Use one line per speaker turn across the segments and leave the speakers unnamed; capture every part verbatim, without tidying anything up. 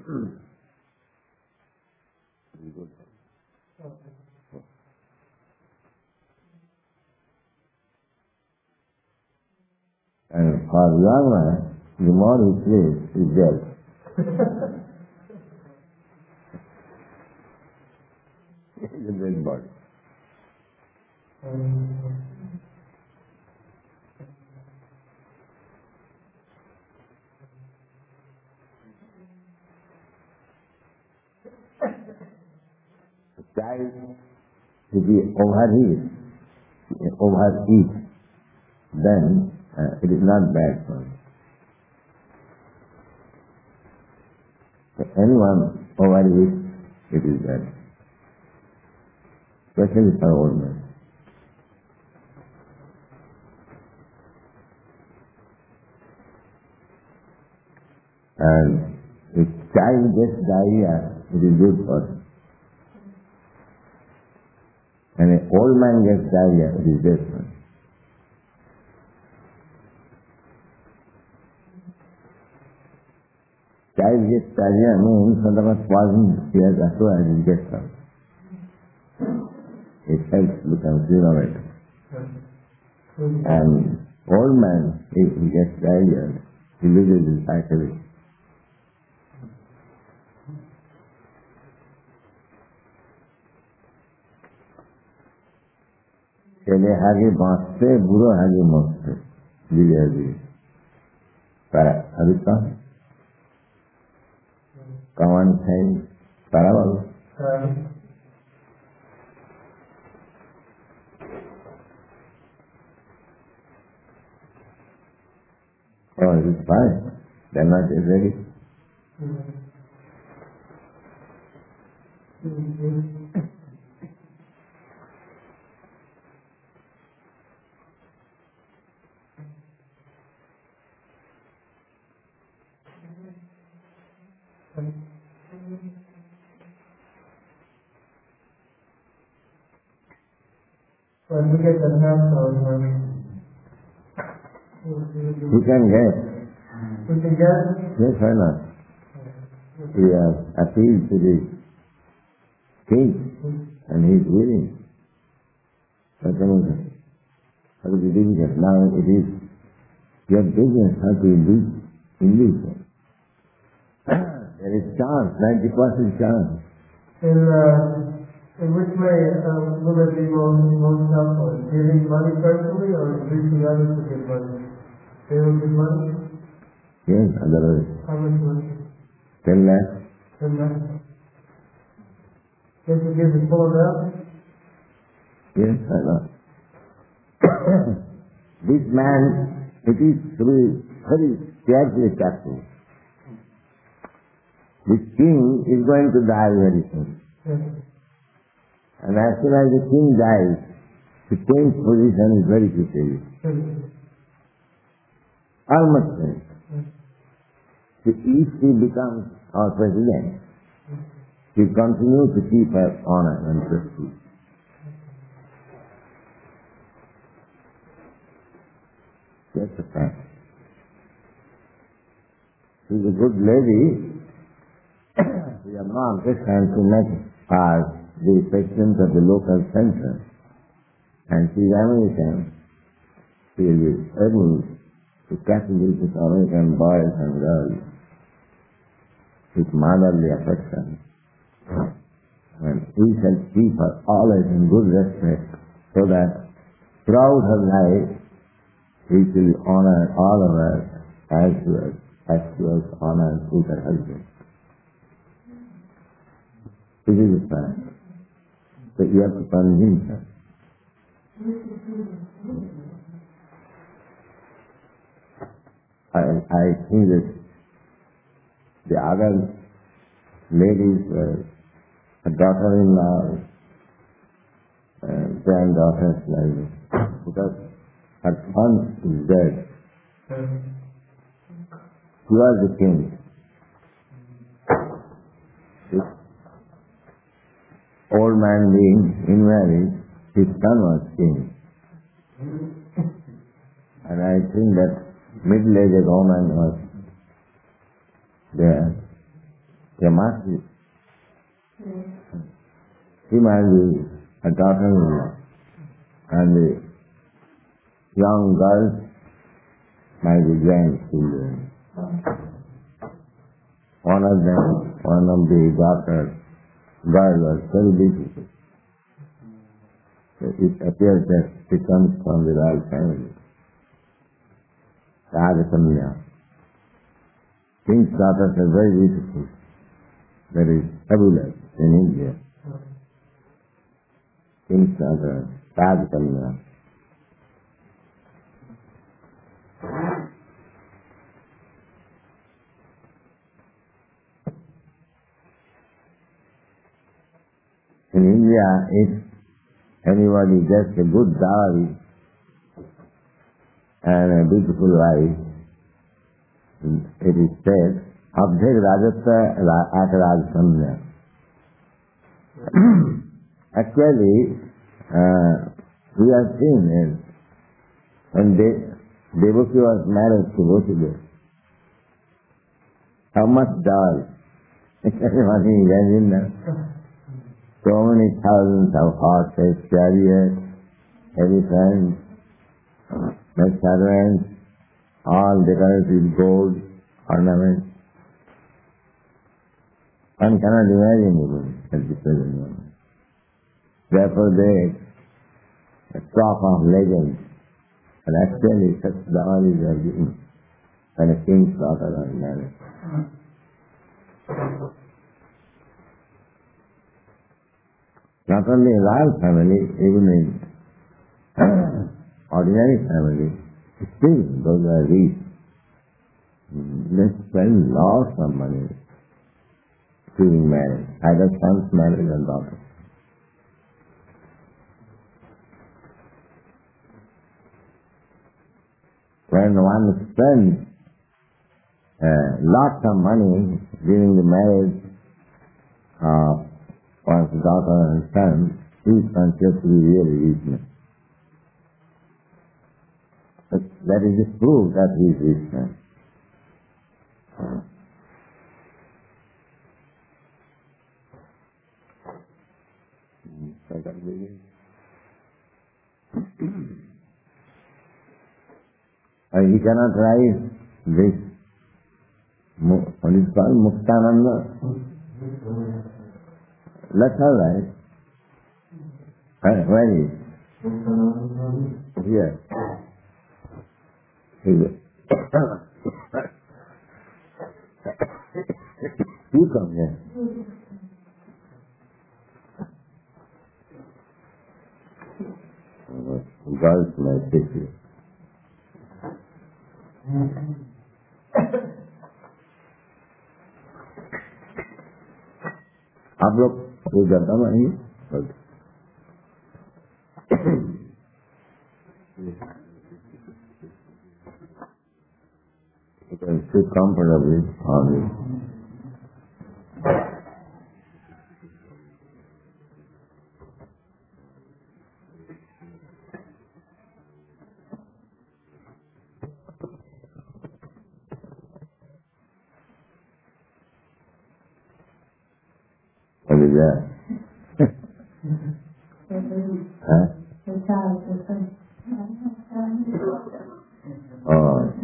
And for young man, the more he sleeps, he dead. He's a dead body. Child, if he overeats, overeats, then uh, it is not bad for him. If anyone overeats, it is bad. Especially for old men. And if child gets diarrhea, it is good for him. And an old man gets diarrhea, it is different. Child gets diarrhea means whatever poison he has acquired, it gets out. It helps become innovative. And old man, if he gets diarrhea, he loses his vitality. चले आगे बांटते बुरो आगे मरते धीरे धीरे para harita kawan saya para baru oh it is fine they are not ready
When we get the hands on him,
we can get
we can get
yes why not we have appealed to the king and he is willing but then how to be difficult now it is your business how to induce induce them. There is chance, ninety percent chance.
in uh, in which way uh, will it be most, most helpful? Giving money personally or inducing others to give money? They will give money?
Yes, otherwise.
How much money?
Ten lakhs.
Ten lakhs. Can you give the full amount?
Yes, why not? This man, it is to be very carefully careful. This king is going to die very soon.
Yes.
And as soon as the king dies, to change position is very quickly.
Yes.
Almost finished.
Yes.
So if he becomes our president, he continues to keep her honor and prestige. That's a fact. She's a good lady. We have not this time to make her the president of the local center. And she is American. She is able to captivate with American boys and girls with motherly affection. And we shall keep her always in good respect so that throughout her life we shall honor all of us as well as she was honored with her husband. This is the fact. So you have to convince her. I, I think that the other ladies were a daughter-in-law, uh, granddaughters like this, because her son is dead. He was the king. This old man being invalid, his son was king. And I think that middle-aged woman was there. There must be. She might be a daughter-in-law, and the young girls might be grandchildren. One of them, one of the daughters, girl was very beautiful. It appears that she comes from the royal family. Rajasanya. King's daughters are very beautiful. That is fabulous in India. King's daughter, Rajasanya. In India, if anybody gets a good dowry and a beautiful wife, it is said, Abdhek Rajatva at Rajasanya. Actually, uh, we have seen it. When De- Devaki was married to Vasudeva, how much dowry? Everybody imagine that. So many thousands of horses, chariots, elephants, servants, all decorated with gold, ornaments. One cannot imagine even at the present moment. Therefore they talk of legends, and actually such dowries are given when a king's daughter is married. Not only in royal family, even in uh, ordinary family, still those are rich. They spend lots of money during marriage, either sons married or daughters. When one spends uh, lots of money during the marriage of one's daughter and son, he is considered to be really rich. But that is the proof that he is rich man. And he cannot rise this, what is called Muktananda. Let her rise. Where, where is it? Here. Here. You come here. Girls may take you. आप लोग ये करता नहीं you can sit comfortably on it. What is that? Huh? Oh.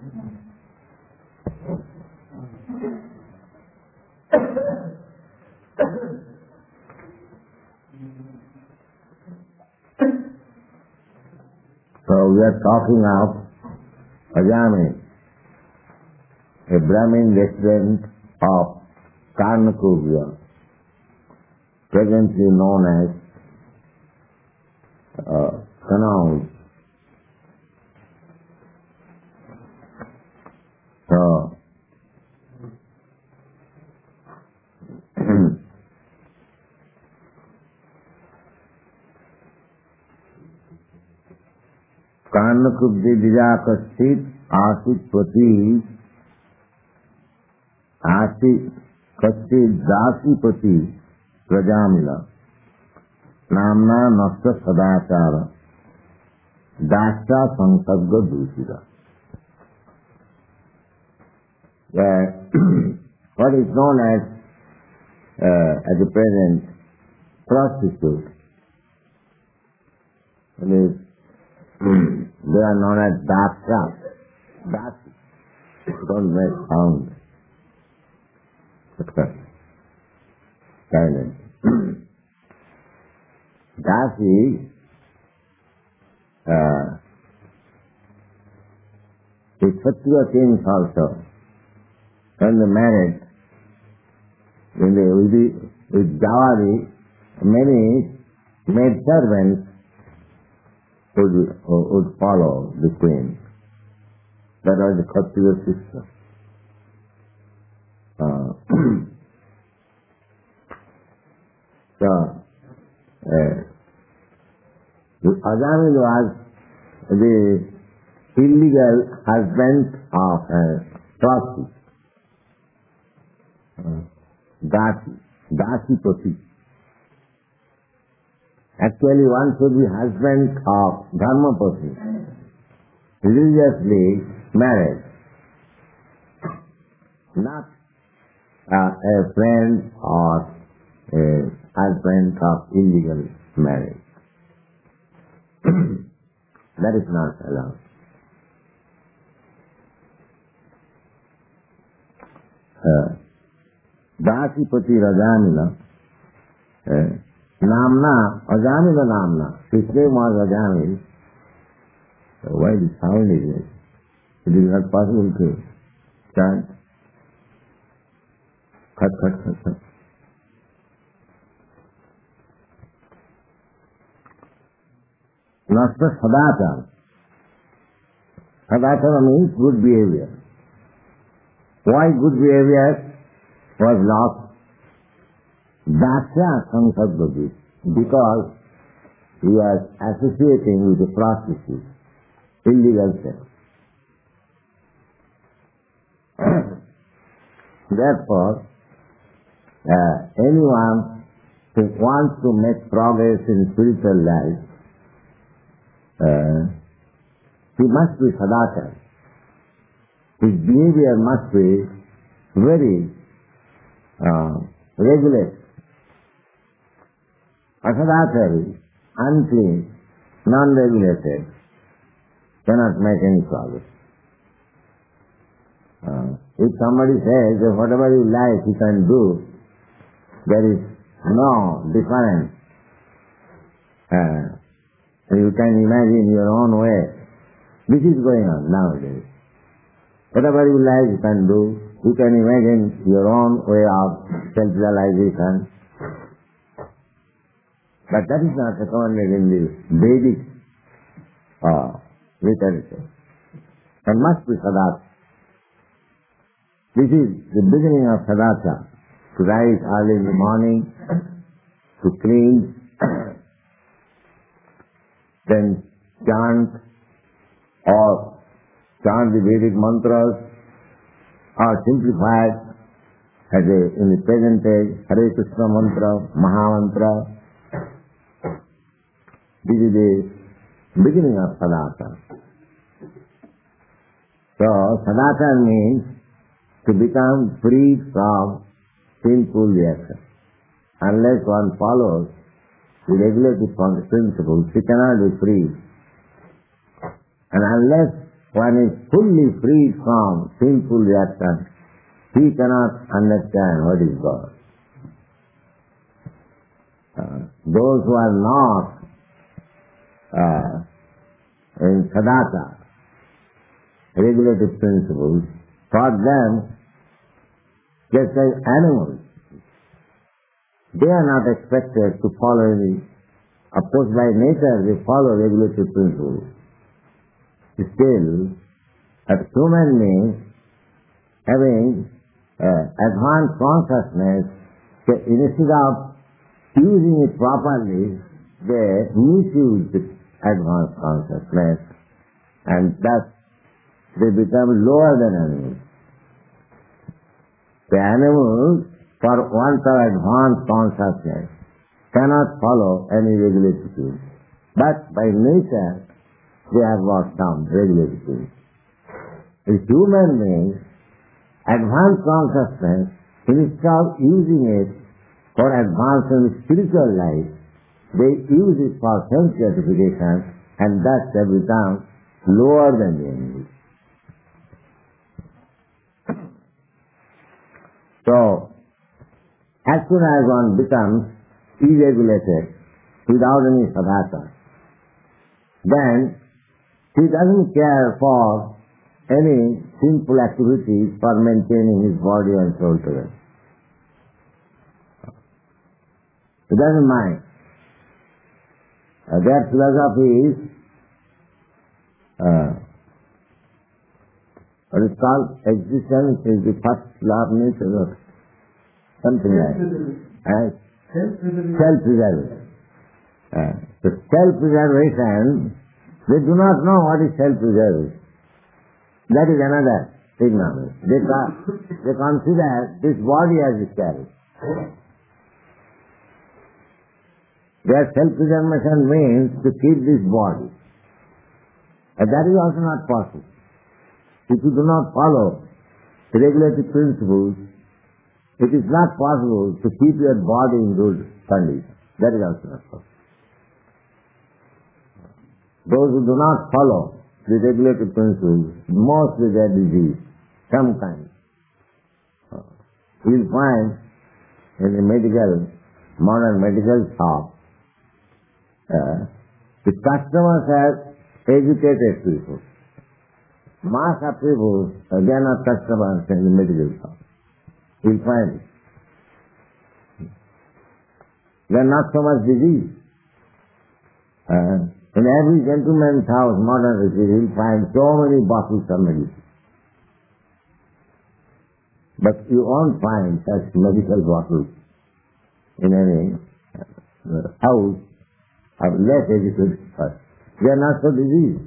So we are talking of Ajami, a Brahmin resident of Karnakubja, presently known as uh, Kannauj. So, Karnakubja Dijakastit Asit Pati Asit Kastit Dasi Pati Prajamila Namna Nasta Sadachara Dasha Sankagga Dusira. What is known as uh, at the present prostitute. They, they are known as dasya. Dasi. Don't make sound. Silent. Dasi uh, is Kshatriya kings also. When they married, when they with, the, with dowry, many maid servants would, would follow the queen. That was the Kshatriya system. Uh, so, uh, Ajamil was the illegal husband of a prostitute. Uh, Dasi, Dasi Pati. Actually, one should be husband of Dharmapati, religiously married, not uh, a friend or a husband of illegal marriage. That is not allowed. Uh, Dasipati Rajamila, uh, Namna, Ajamila Namna, his name was Ajamil. So why the sound is it? It is not possible to chant. Cut, cut, cut, cut. Nasta Sadachara. Sadachara means good behavior. Why good behavior was lost? Dasya Sankadvati. Because he was associating with the prostitute, illegal sex. Therefore, uh, anyone who wants to make progress in spiritual life, uh, he must be sadachara. His behavior must be very uh, regular. Asadachari, unclean, non-regulated, cannot make any progress. Uh, if somebody says that whatever you like you can do, there is no difference. Uh, you can imagine your own way. This is going on nowadays. Whatever you like you can do. You can imagine your own way of self-realization. But that is not recommended in the Vedic uh, literature. There must be sadhana. This is the beginning of sadhana. To rise early in the morning, to clean, then chant or chant the Vedic mantras, or simplified as a, in the present age, Hare Krishna mantra, Maha mantra. This is the beginning of sadhana. So, sadhana means to become free from sinful reaction. Unless one follows the regulative principles, he cannot be free. And unless one is fully free from sinful reaction, he cannot understand what is God. Uh, those who are not uh, in sadhana, regulative principles, for them, just like animals, they are not expected to follow any. Of course, by nature, they follow regulative principles. Still, a human being having uh, advanced consciousness, they, instead of using it properly, they misuse the advanced consciousness, and thus they become lower than animals. The animals, for want of advanced consciousness, cannot follow any regulatory. But by nature, they have got some regulatory. The human being, advanced consciousness, instead of using it for advance in spiritual life, they use it for sense gratification, and thus they become lower than the enemy. So, as soon as one becomes deregulated without any sadhana, then he doesn't care for any sinful activities for maintaining his body and soul together. He doesn't mind. Uh, their philosophy is uh, what is called existence is the first law of nature or something like that. Self-preservation. Uh, the self-preservation, they do not know what is self-preservation. That is another ignorance. They, they consider this body as a carriage. Their self-preservation means to keep this body. And that is also not possible. If you do not follow the regulative principles, it is not possible to keep your body in good condition. That is also not possible. Those who do not follow the regulative principles, mostly they are diseased, some kind. You will find in the medical, modern medical shop, uh, the customers are educated people. Mass of people, uh, they are not customers in the medical shop. You will find it. They are not so much diseased. Uh, in every gentleman's house, modern city, you will find so many bottles of medicine. But you won't find such medical bottles in any uh, house of less educated person. They are not so diseased.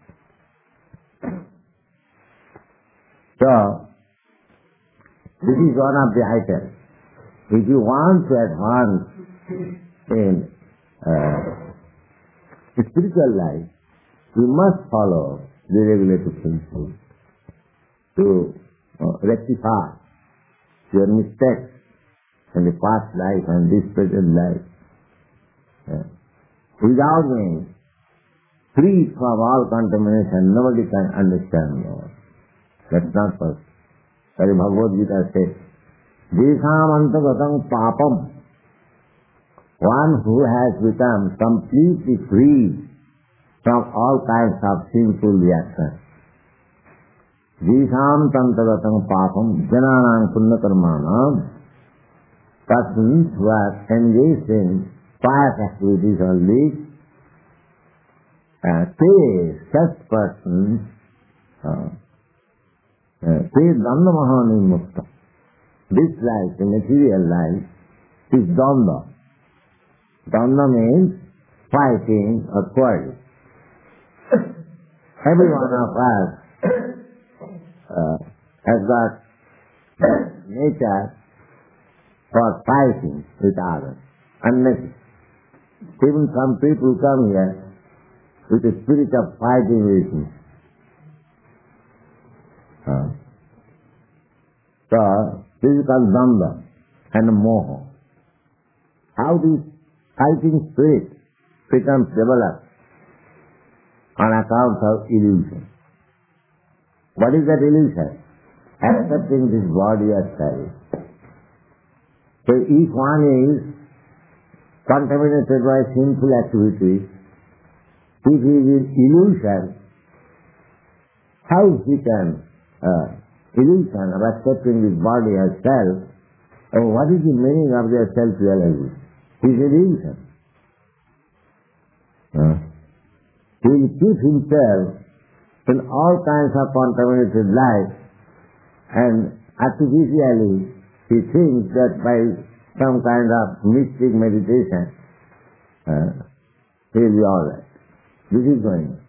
So, this is one of the items. If you want to advance in uh, spiritual life, you must follow the regulative principles to uh, rectify your mistakes in the past life and this present life. Uh, without being free from all contamination, nobody can understand more. That's not possible. As Bhagavad Gita says, Jesham antagatam papam, one who has become completely free from all kinds of sinful reactions. Jesham antagatam papam, jananam punya karmanam, persons who are engaged in pious activities only, uh, they, such persons, uh, Te danda mahani mukta. This life, the material life, is danda. Danda means fighting or quarreling. Every one of us uh, has got nature for fighting with others, unnecessary. Even some people come here with a spirit of fighting with me. Uh, so, this is called danda and moha. How this fighting spirit becomes developed on account of illusion. What is that illusion? Accepting this body as self. So if one is contaminated by sinful activities, if he is in illusion, how he can Uh, illusion of accepting this body as self, and what is the meaning of their self-realization? It is illusion. Uh, he will keep himself in all kinds of contaminated life, and artificially he thinks that by some kind of mystic meditation uh, he will be all right. This is going on.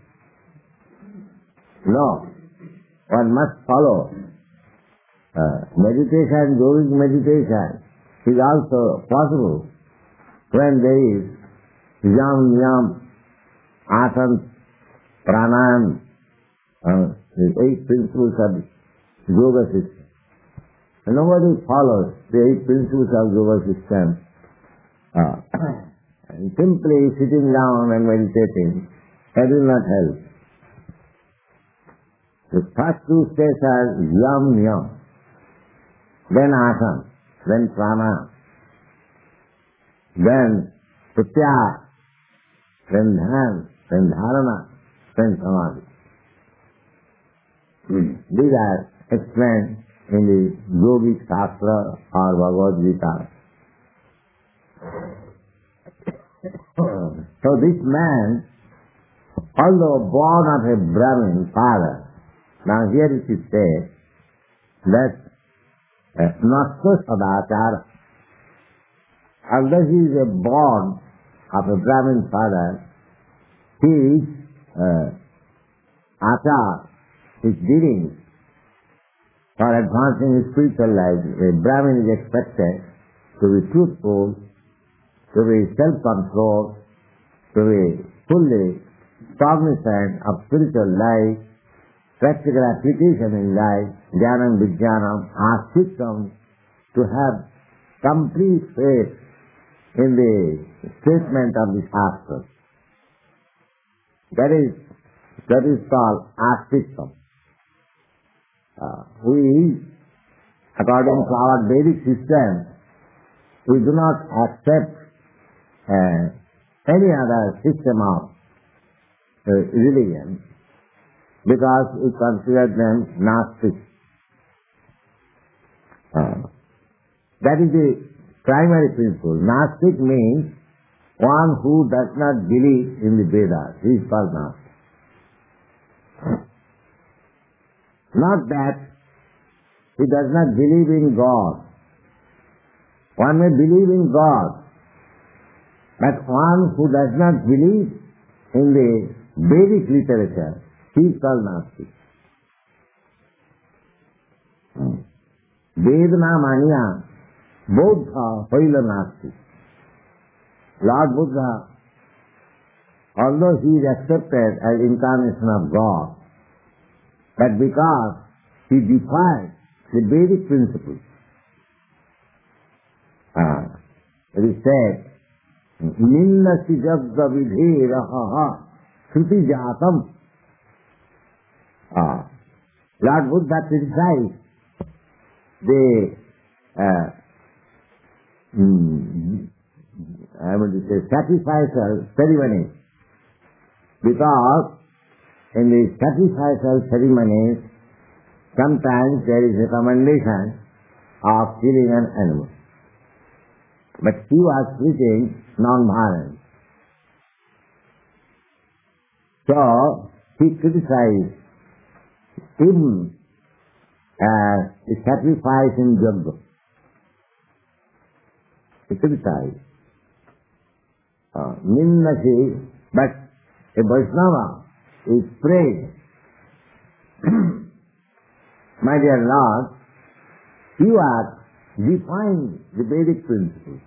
No. One must follow uh, meditation, yogic meditation is also possible when there is yam, yam, asana, pranayam, uh, the eight principles of yoga system. And nobody follows the eight principles of yoga system Uh, and simply sitting down and meditating, that will not help. The first two stages are yam yam, then asana, then prana, then pratyahara, then dhyana, then dharana, then samadhi. These are explained in the Yogic Shastra or Bhagavad Gita. So this man, although born of a Brahmin father, now here it is said that Nasta Sadachara, although he is a born of a Brahmin father, his uh, achar, his dealings for advancing his spiritual life, a Brahmin is expected to be truthful, to be self-controlled, to be fully cognizant of spiritual life, practical application in life, jnanam, vijnanam, astikam, to have complete faith in the statement of the Shastra. That is, that is called astikam. Uh, we, according to our Vedic system, we do not accept uh, any other system of uh, religion because we consider them Gnostic. Uh, that is the primary principle. Gnostic means one who does not believe in the Vedas. He is called Gnostic. Not that he does not believe in God. One may believe in God, but one who does not believe in the Vedic literature, he is called Gnostic. Vedna mania Buddha hoila Gnostic. Lord Buddha, although he is accepted as incarnation of God, but because he defied the Vedic principles, uh, it is said, Ninnasi jagga vidhiraha shruti jatam. Uh, Lord Buddha criticized the uh, mm, I want to say sacrificial ceremonies, because in the sacrificial ceremonies sometimes there is a recommendation of killing an animal. But he was preaching non-violence. So he criticized him as a sacrifice in Jagga. He criticized. Uh, Ninnasi, but a Vaishnava is praised. My dear Lord, you are defying the Vedic principles.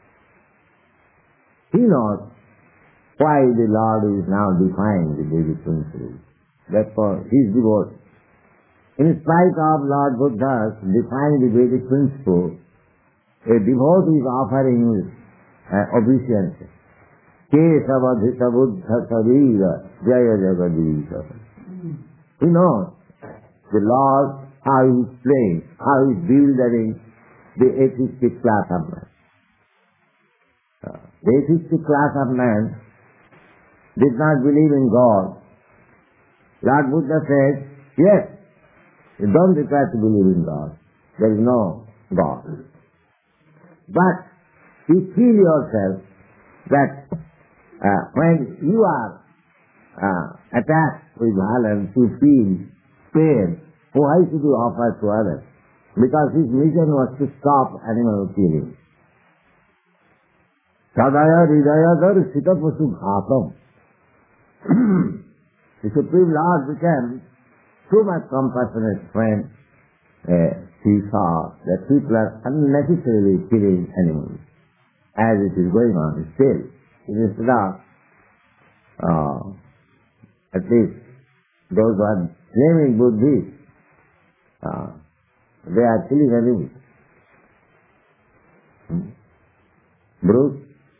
He knows why the Lord is now defying the Vedic principles. Therefore, he is devoted. In spite of Lord Buddha's defying the Vedic principle, a devotee is offering uh, obeisance. Kesavadhita buddha savira jaya jagadisa. He knows the Lord, how he is playing, how he is bewildering the atheistic class of man. Uh, the atheistic class of man did not believe in God. Lord Buddha said, yes, you don't require to believe in God. There is no God. But you feel yourself that uh, when you are uh, attacked with violence, you feel pain. Why should you offer to others? Because his mission was to stop animal killing. Sadaya hridaya darshita pasu ghatam. The Supreme Lord became too much compassionate when uh, he saw that people are unnecessarily killing animals, as it is going on still. Instead of, uh, at least those who are claiming Buddhists, uh, they are killing animals. Hmm? Bruce,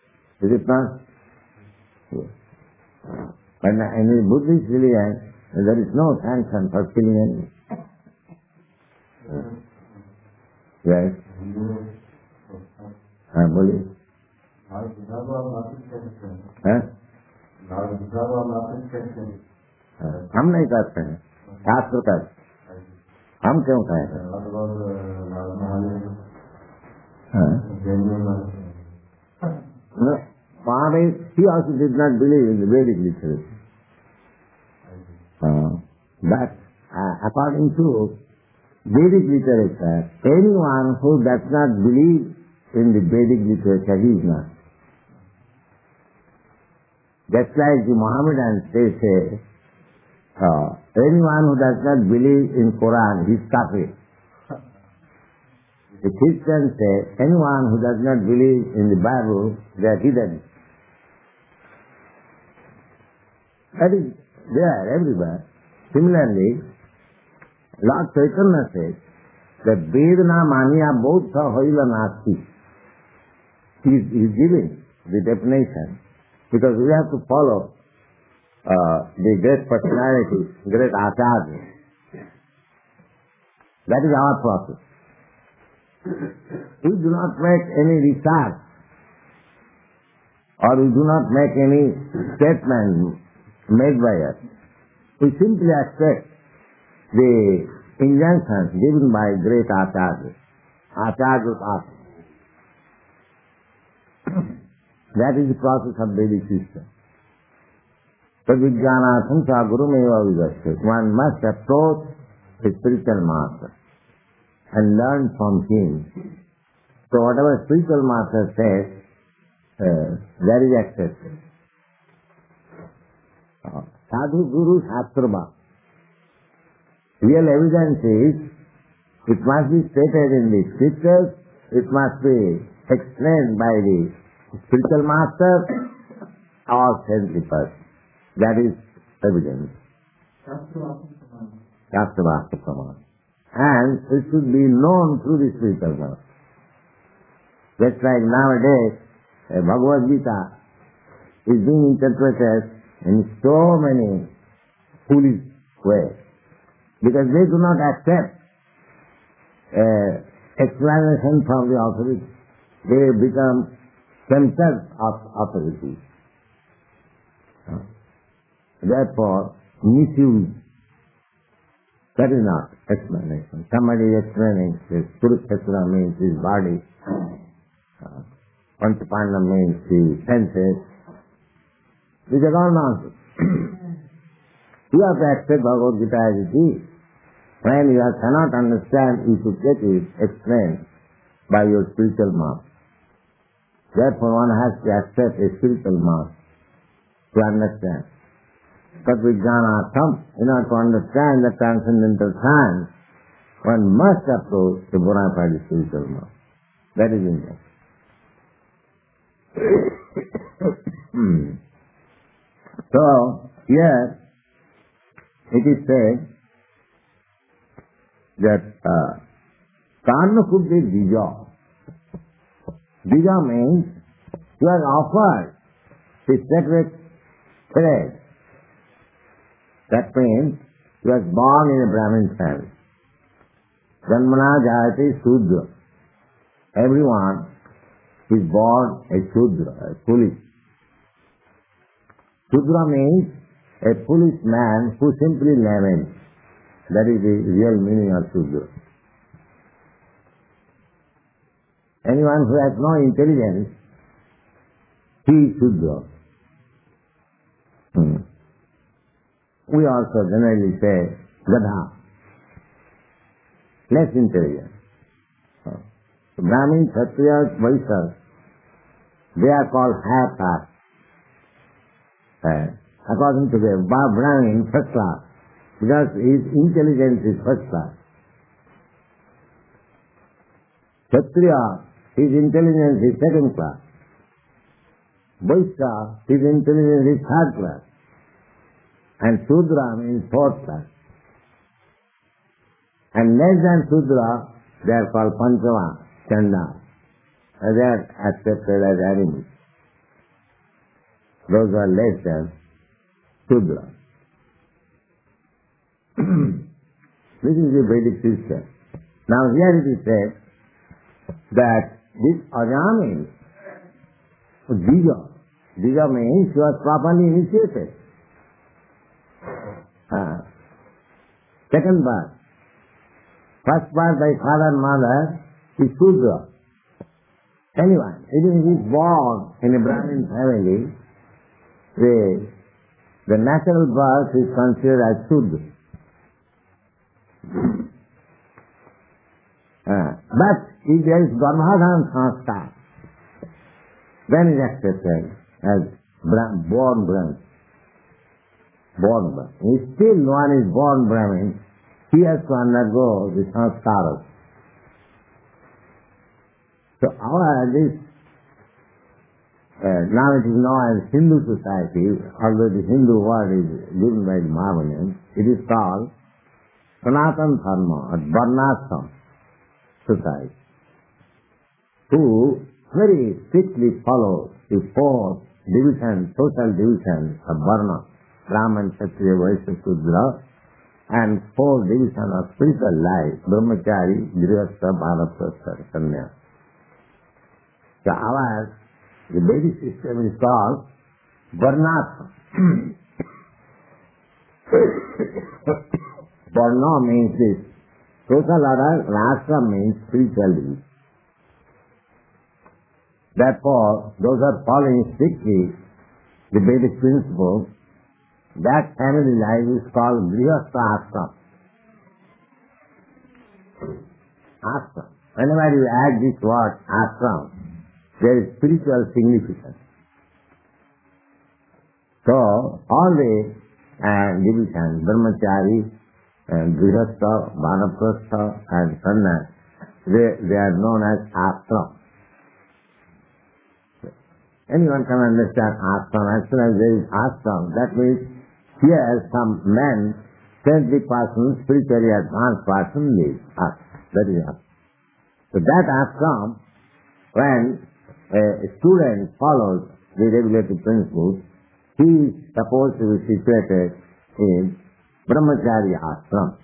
Is it not? Yes. But in the Buddhist religion, there is no sanction for killing anyone. Yes. हाँ बोलिए. हम नहीं करते हैं, शास्त्र करते. हम क्यों कहें? Swami, he also did not believe in the Vedic literature. Uh, but uh, according to Vedic literature, anyone who does not believe in the Vedic literature, he is not. Just like the Mohammedans, they say, uh, anyone who does not believe in Quran, he is kafir. The Christians say, anyone who does not believe in the Bible, they are hidden. That is there everywhere. Similarly, Lord Chaitanya says that Vedana Mania Bodha Hoila Nasti. He is giving the definition because we have to follow uh, the great personality, great Acharya. That is our process. We do not make any research or we do not make any statement made by us. We simply accept the injunctions given by great Acharya. Acharya Acharya. That is the process of Vedic system. But Vijnana Samsa Guru Meva Vijasya. One must approach a spiritual master and learn from him. So whatever spiritual master says, uh, that is accepted. Uh, Sadhu Guru Shastraba. Real evidence is, it must be stated in the scriptures, it must be explained by the spiritual master or saintly person. That is evidence. Shastra Pramana. And it should be known through the spiritual master. Just like nowadays, uh, Bhagavad Gita is being interpreted in so many foolish ways. Because they do not accept uh, explanation from the authority. They become themselves authorities. Uh, therefore, misuse. That is not explanation. Somebody is explaining this Kurukshetra means his body, uh, Panchapanda means the senses. These are all nonsense. You have to accept Bhagavad Gita as it is. When you cannot understand, you should get it explained by your spiritual master. Therefore, one has to accept a spiritual master to understand. But Vijnanatham, in order to understand the transcendental science, one must approach the bona fide spiritual master. That is important. So, here, it is said that Karna could be Bija. Bija means you are offered the sacred thread. That means you are born in a Brahmin family. Janmana Jayati Sudra. Everyone is born a Sudra, a foolish. Sudra means a foolish man who simply laments. That is the real meaning of Sudra. Anyone who has no intelligence, he is Sudra. Hmm. We also generally say Gadha, less intelligent. So, Brahmin, Kshatriyas, Vaishyas, they are called higher caste. Uh, according to the Brahmin, first class, because his intelligence is first class. Kshatriya, his intelligence is second class. Vaishya, his intelligence is third class. And Sudra means fourth class. And less than Sudra, they are called Panchava, Chanda. They are accepted as animals. those who are less than Shudra. This is the Vedic system. Now here it is said that this Ajami, Dija, Dija means she was properly initiated. Uh, second part. First part by father and mother is Shudra. Anyone, even if he is born in a Brahmin family, the, the natural birth is considered as Shudra. Uh, but if there is Garbhodhan Sanskar, then is accepted as Bra- born Brahmin. Born Brahmin. If still one is born Brahmin, he has to undergo the Sanskaras. So our this, uh, now it is known as Hindu society, although the Hindu word is given by the Mahavanians, it is called Sanatana Dharma or Varnashram society, who very strictly follow the four divisions, social divisions of Varna, Brahman, Kshatriya, Vaishya, Shudra, and four divisions of spiritual life, Brahmachari, Grihastha, Banaprastha, Sannyasa. So ours, the Vedic system is called Varnashram. Varna means this. Social order, Rashtra means spiritually. Therefore, those are following strictly the Vedic principles. That family life is called Grihastha Ashram. Ashram. Whenever you add this word ashram, there is spiritual significance. So, all the uh, divisions, Brahmachari, and Grihastha, Vanaprastha, and Sannyasa, they, they are known as ashram. Anyone can understand ashram. As soon as there is ashram, that means here some men, saintly person, spiritually advanced person lives. That is ashram. So that ashram, when a student follows the regulative principles, he is supposed to be situated in Brahmachari ashram.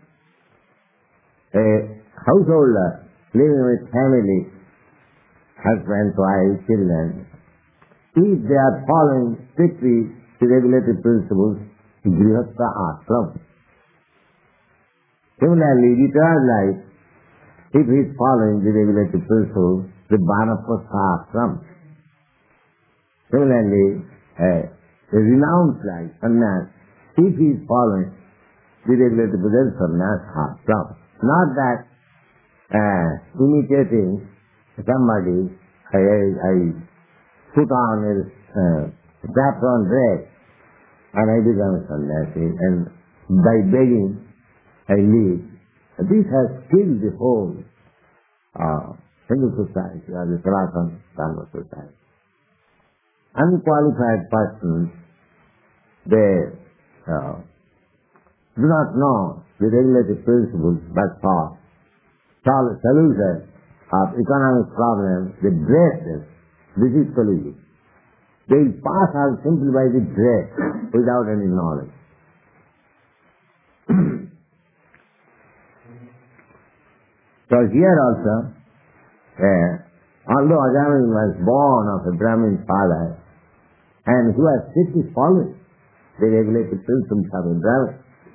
A householder living with family, husband, wife, children, if they are following strictly the regulative principles, Grihastha ashram. Similarly, retired life, if he is following the regulative principles, the Vanaprastha ashram. Similarly, uh, the renounced life, sannyas, if he is following the regulative principles, sannyas ashram. Not that uh, imitating somebody, I, I, I put on a uh, saffron dress and I become a sannyasi, and by begging I leave. This has killed the whole uh, Hindu society or the Sanatana Dharma society. Unqualified persons, they uh, do not know the regulative principles, but for solution of economic problems, they dress them. This is solution. They will pass out simply by the dress without any knowledge. So here also, uh, although Ajami was born of a Brahmin father, and he was strictly following the regulated principles of a Brahmin,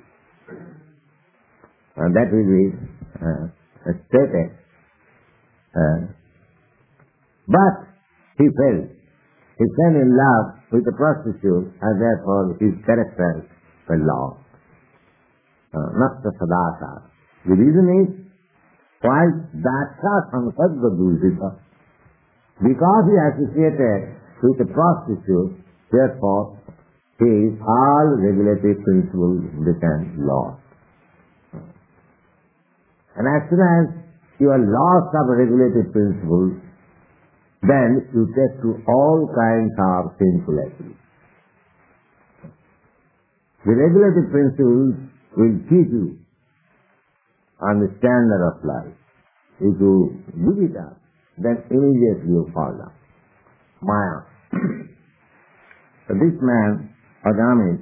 uh, that will be uh, stated. Uh, but he fell. He fell in love with a prostitute, and therefore his character fell lost. Nasta sadasa. The reason is, why dasha samsadva dusita? Because he associated with a prostitute, therefore his all regulative principles became lost. And as soon as you are lost of regulative principles, then you get to all kinds of sinful activities. The regulative principles will keep you on the standard of life. If you give it up, then immediately you fall down. Maya. So this man, Adami,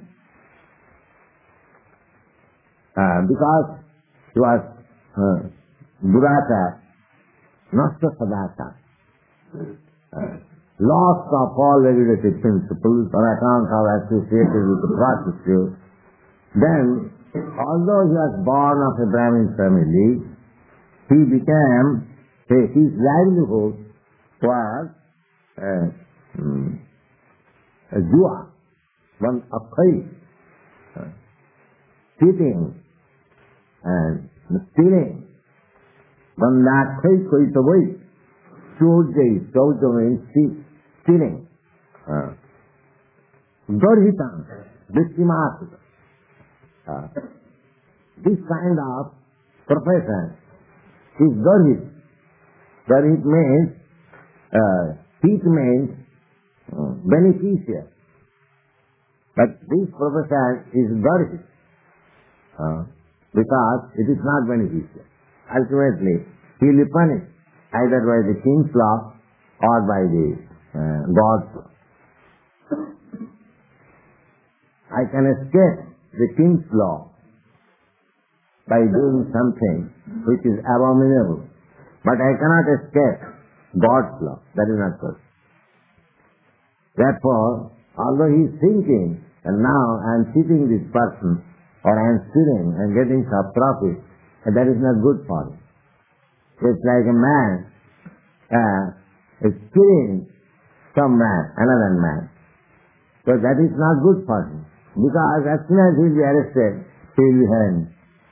uh, because he was uh, Durata, Nasta Sadata, uh, lost of all regulated principles on account of associated with the prostitute, then, although he was born of a Brahmin family, he became, his livelihood was uh, um, a jua, one akhai, uh, cheating and stealing. One akhai koi tawai, chojai, chojai means stealing. Garhitam, victimat. Uh, this kind of profession is garhit. Garhit means, uh, heat means uh, beneficial. But this profession is garhit uh, because it is not beneficial. Ultimately, he will be punished either by the king's law or by the uh, God's law. I can escape the king's law by doing something which is abominable, but I cannot escape God's law. That is not good. Therefore, although he is thinking, and now I am cheating this person, or I am stealing and getting some profit, and that is not good for him. It's like a man uh, is killing some man, another man. So that is not good for him. Because as soon as he will be arrested, he will be hanged.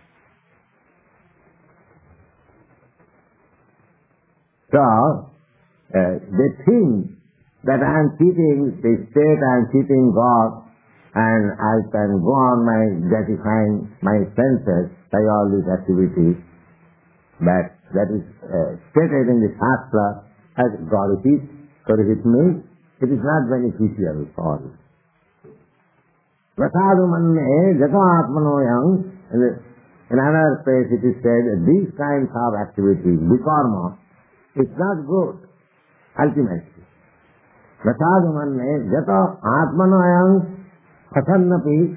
So, uh, they think that I am cheating the state, I am cheating God, and I can go on my gratifying my senses by all these activities. But that is uh, stated in the Shastra as God it is, God it means it is not beneficial for you. Prasadu manne jato atmanoyam. In another place it is said that these kinds of activities, vikarma, it's not good, ultimately. Prasadu manne jato atmanoyam pasannapi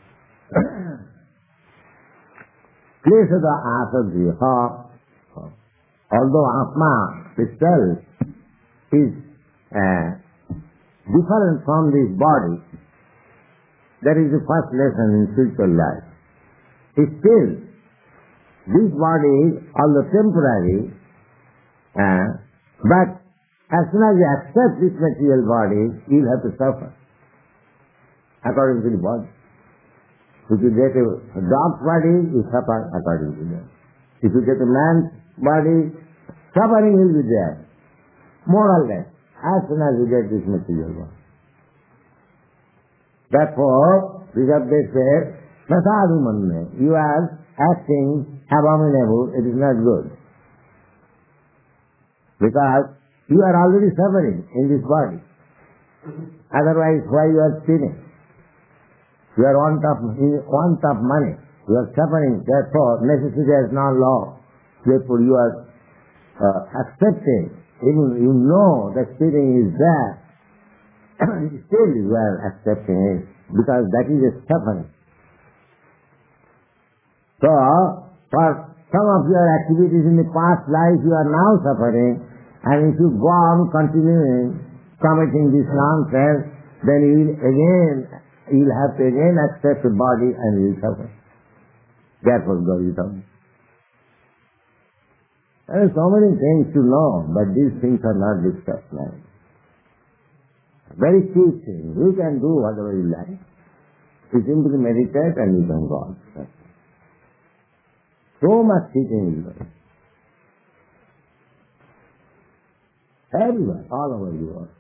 klesada asadriha. Although Atma itself is uh, different from this body, that is the first lesson in spiritual life. Still, this body is although temporary, uh, but as soon as you accept this material body, you will have to suffer according to the body. If you get a, a dog's body, you suffer according to that. If you get a man's body, suffering will be there, more or less, as soon as you get this material body. Therefore, Rishabdev said, Prasadu manne, you are acting abominable, it is not good. Because you are already suffering in this body. Otherwise, why you are stealing? You are want of, want of money. You are suffering, therefore necessity has no law. Therefore you are uh, accepting, even you know that stealing is there, still you are accepting it, because that is a suffering. So, for some of your activities in the past life you are now suffering, and if you go on continuing committing this nonsense, then you will again, you will have to again accept the body and you will suffer. Therefore, Gauritam. There are so many things to know, but these things are not discussed now. Very cheap thing. You can do whatever you like. You simply meditate and you can go on. So much teaching is there. Everywhere, all over the world.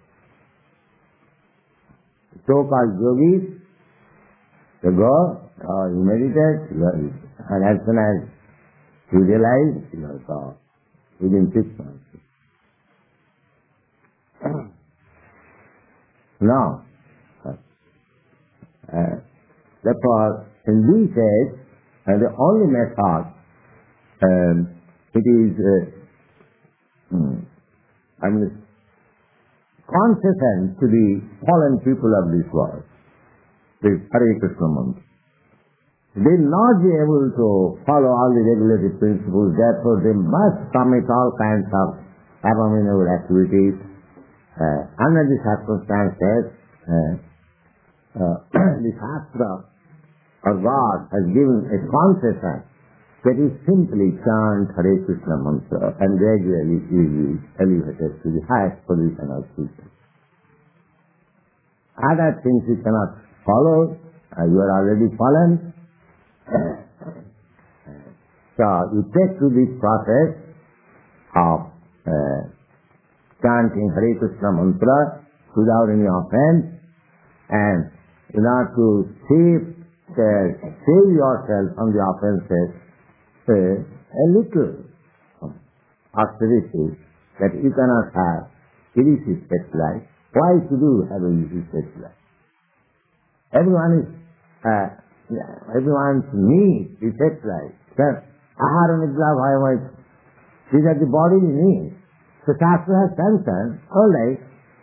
So-called yogis, they go, or you meditate, you are, and as soon as you realize, you are gone within six months. Now, uh, therefore, in these days, uh, the only method, um, it is, uh, hmm, I mean, consistent to the fallen people of this world, this Hare Krishna mantra. They will not be able to follow all the regulated principles, therefore they must commit all kinds of abominable activities. Uh, under the circumstances, uh, uh, the Shastra or God has given a concession that is simply chant Hare Krishna mantra and gradually will be elevated to the highest position of Krishna. Other things you cannot follow, uh, you are already fallen. So you take to this process of uh, chanting Hare Krishna mantra without any offense, and in order to save, uh, save yourself from the offenses, uh, a little austerity that you cannot have illicit sex life. Why should you have illicit sex life? Everyone is uh, everyone's need is sex life. Sir, ahara nidra bhayamai. These are the bodily needs. So Shastra has sanctioned, all right,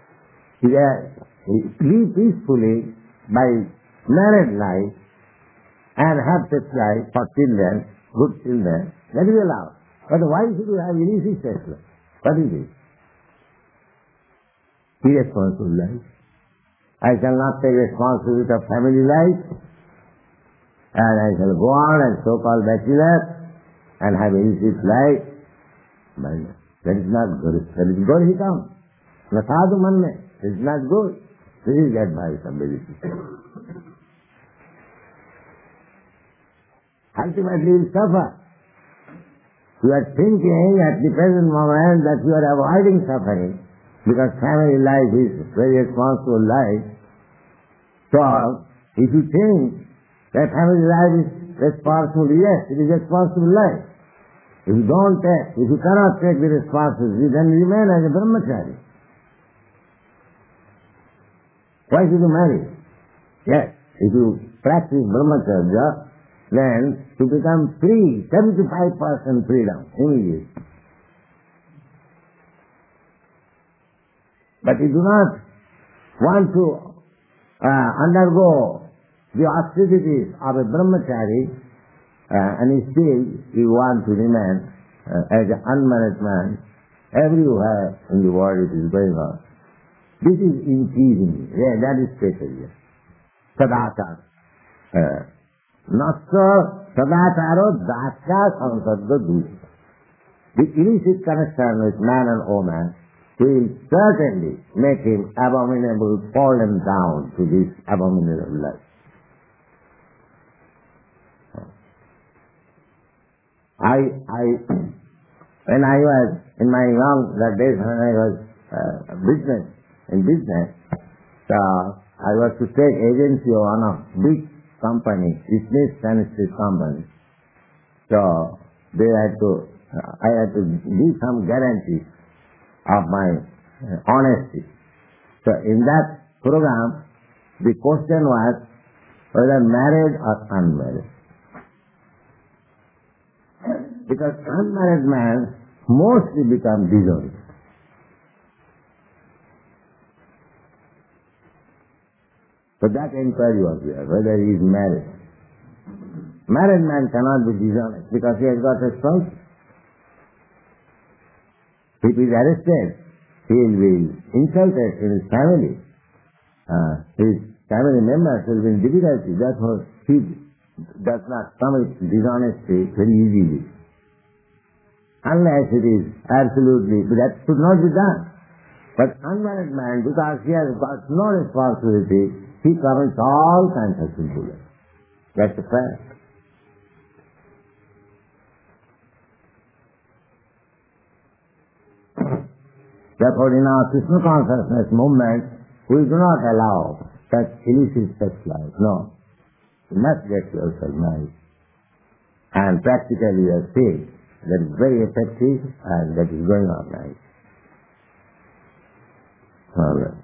live peacefully by married life and have sex life for children, good children, that is allowed. But why should you have illicit sex life? What is it? Irresponsible life. I shall not take responsibility of family life, and I shall go on and so-called bachelor and have illicit life. But that is not good. That is good, he comes. Nasadu manne. This is not good. This is the advice of Vedanta. Ultimately you will suffer. You are thinking at the present moment that you are avoiding suffering because family life is very responsible life. So, if you think that family life is responsible, yes, it is responsible life. If you don't take, if you cannot take the responsibility, then remain as a brahmachari. Why should you marry? Yes, if you practice brahmacharya, then to become free, seventy-five percent freedom immediately. But you do not want to uh, undergo the austerities of a brahmachari, uh, and still you want to remain uh, as an unmarried man. Everywhere in the world it is going on. This is increasing. Yeah, that is special. Sadachara. Uh, Nasta sadacharo dasya samsadda dusha. The illicit connection with man and woman will certainly make him abominable, fallen down to this abominable life. I, I, when I was in my young that days when I was uh, business in business, so I was to take agency of one of big company, business sanitary company. So they had to, uh, I had to give some guarantees of my uh, honesty. So in that program, the question was whether married or unmarried. Because unmarried man mostly become dishonest. So that inquiry was there, whether he is married. Married man cannot be dishonest because he has got a spouse. If he is arrested, he will be insulted in his family. Uh, his family members will be in difficulty. Therefore, he does not commit dishonesty very easily. Unless it is absolutely, that should not be done. But unmarried man, because he has got no responsibility, he commits all kinds of sinfulness. That's a fact. Therefore, in our Krishna consciousness movement, we do not allow such illicit sex life. No. You must get yourself married. And practically you have seen that is very effective and that is going on now. All right.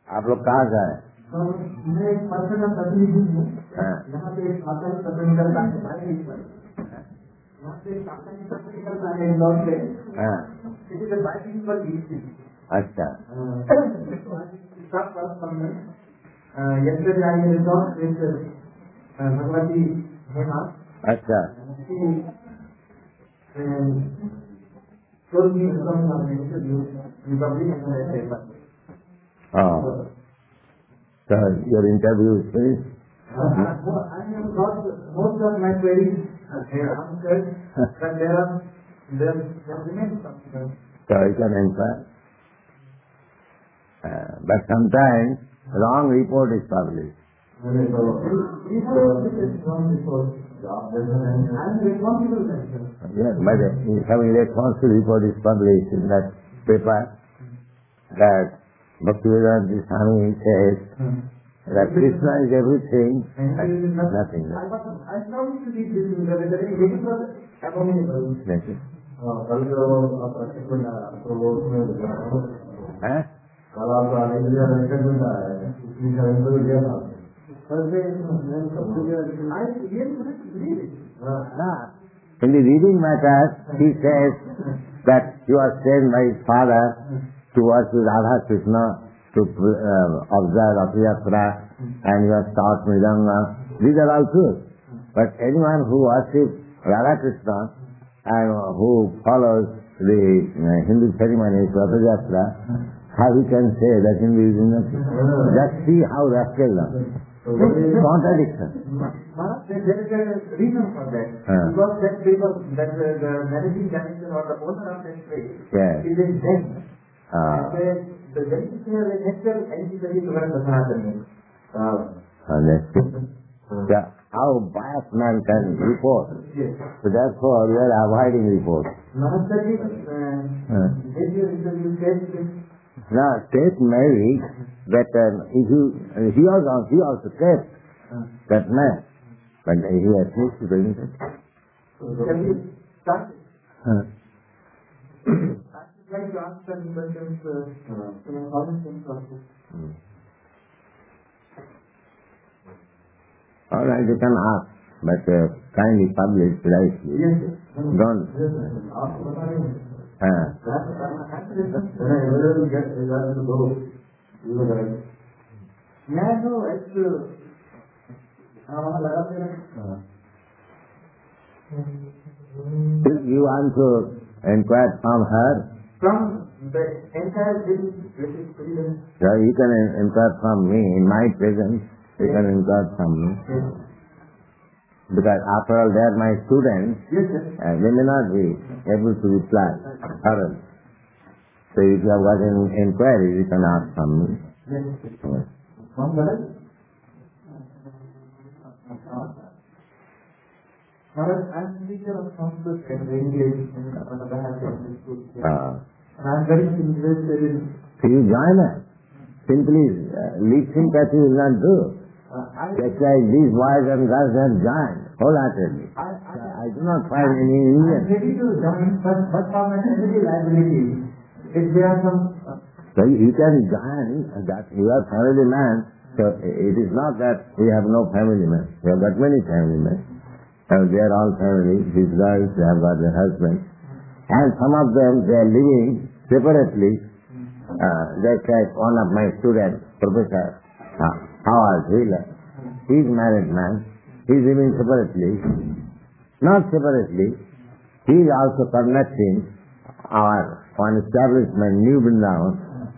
आप लोग कहाँ से आए?
मैं एक person का प्रतिनिधि हूँ।
हाँ।
यहाँ पे एक साप्ताहिक सत्र निकलता है हमारे ऊपर। यहाँ पे एक साप्ताहिक सत्र निकलता है इंदौर से।
हाँ।
It is a bilingual university.
अच्छा।
yesterday I resolved with uh, Bhagwati Hema.
अच्छा।
She um, told me to come on an interview in public and I said, but
Oh. So your interview is finished?
Uh, I have got most of my queries uh, answered, but there are there, there remains something.
So you can inquire. Uh, but sometimes wrong report is published.
So, report is wrong report. I am responsible then, sir.
Yes, but if some irresponsible report is published in that paper, that Bhaktivedanta Swami says that Krishna is everything and nothing.
I was I found to read this in the letter. It was abominable.
Yes. Huh? In the reading matters, he says that he was sent by his father to worship Radha Krishna, to uh, observe Rathayatra, and he was taught Mridanga. These are all true. But anyone who worships Radha Krishna and who follows the uh, Hindu ceremonies, Rathayatra, how he can say that Hindu is nothing? Just see how rascal now. Contradiction.
There is a reason for that.
Uh.
Because that paper, that uh, the managing director or the owner of that place
Yes.
is in debt.
Uh.
And the beneficiary of the actual anti-Sari Government Sanatani.
Understood. Yeah. How biased man can report.
Yes.
So therefore we are avoiding reports.
Mahasari, uh, did you interview said this?
Now, state maybe that um, if you, uh, he also, he also said that man, but he has missed it, isn't it?
Can you start?
Huh.
I would like to ask some questions uh, in a common sense process.
Hmm. All right, you can ask, but uh, kindly publish lightly.
Yes, sir.
Don't.
Yes, sir.
Uh,
May I know as to
if you want to inquire from her,
from the entire British President?
so you can inquire from me in my presence. You can inquire from me. Because after all, they are my students.
Yes, sir.
Uh, they may not be able to reply thoroughly. So if you have got any inquiries, you can ask from me.
Yes, sir.
Yes.
From Bharat? Bharat, I am teacher of Sanskrit and English on the behalf of the school.
Uh,
And I am very interested in...
so you join us. Simply uh, leave sympathy will not do.
Uh, I,
Just like these boys and girls have joined wholeheartedly.
I, I,
I do not find any
I am
reason.
ready to join, but, but for my family liability, if there are some... Uh,
So you can join that you are family man. So it is not that we have no family men. We have got many family men. And they are all family. These girls, they have got their husbands. And some of them, they are living separately. Uh, just like one of my students, Professor uh, Howard Wheeler. He is married man. He is living separately. Not separately. He is also conducting our one establishment, New Vrindavan.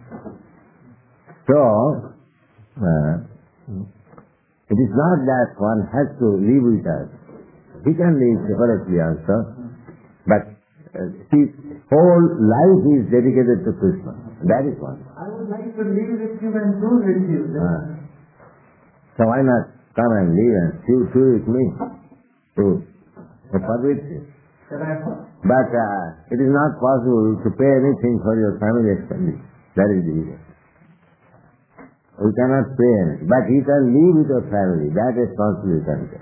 So, uh, it is not that one has to live with us. He can live separately also, but uh, his whole life is dedicated to Krishna. That is one.
I would like to live with you and do with you.
Uh, so why not come and live and chew, chew with me? To, to permit you.
Can I...
But uh, it is not possible to pay anything for your family expenditure. That is the reason. You cannot pay anything. But you can live with your family. That responsibility you can take.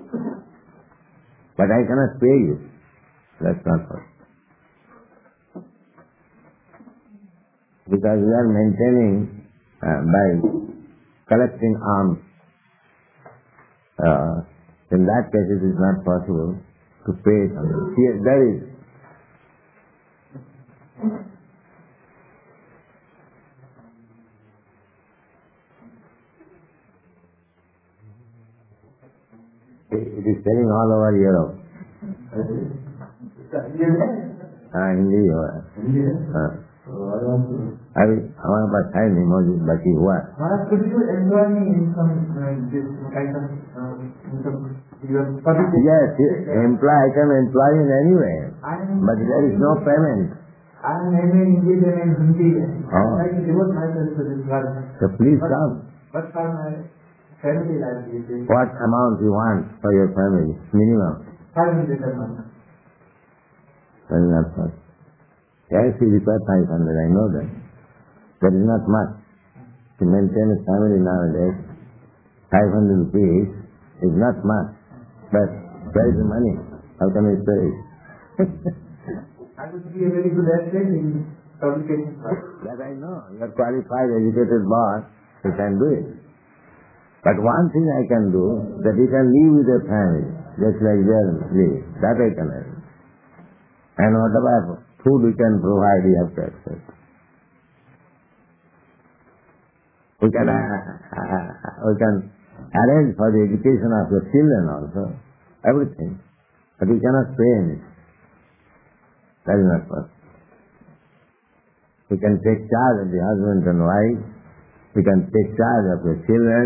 But I cannot pay you. That's not possible. Because we are maintaining uh, by collecting alms. Uh, in that case it is not possible to pay something. Here, there is it is selling all over Europe. हाँ हिंदी हो रहा है. हाँ अभी हमारे पास है नहीं मौजूद बाकी हुआ है. Yes, employ I can employ in anywhere, but there is no payment.
I am M A English and Hindi.
Oh.
I can devote myself to this work.
So please come.
But for my family life, it is
What amount you want for your family? Minimum.
five hundred a month.
That is not much. Yes, you require five hundred, I know that. That is not much. To maintain a family nowadays, five hundred rupees is not much. But where is the money? How can I pay it?
I would be a very good athlete in publication work.
That I know. You are qualified, educated boss, you can do it. But one thing I can do, that you can live with your family, just like they live. That I can do. And whatever food we can provide, you have to accept. We can, uh, uh, we can arrange for the education of your children also, everything. But we cannot pay anything. That is not possible. We can take charge of the husband and wife. We can take charge of your children.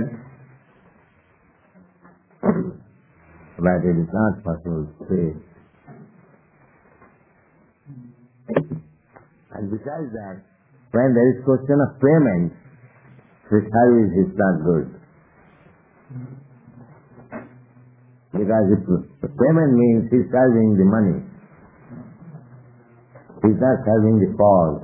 But it is not possible to pay. And besides that, when there is question of payment, the service is not good. Because if the payment means he is serving the money. He is not serving the cause.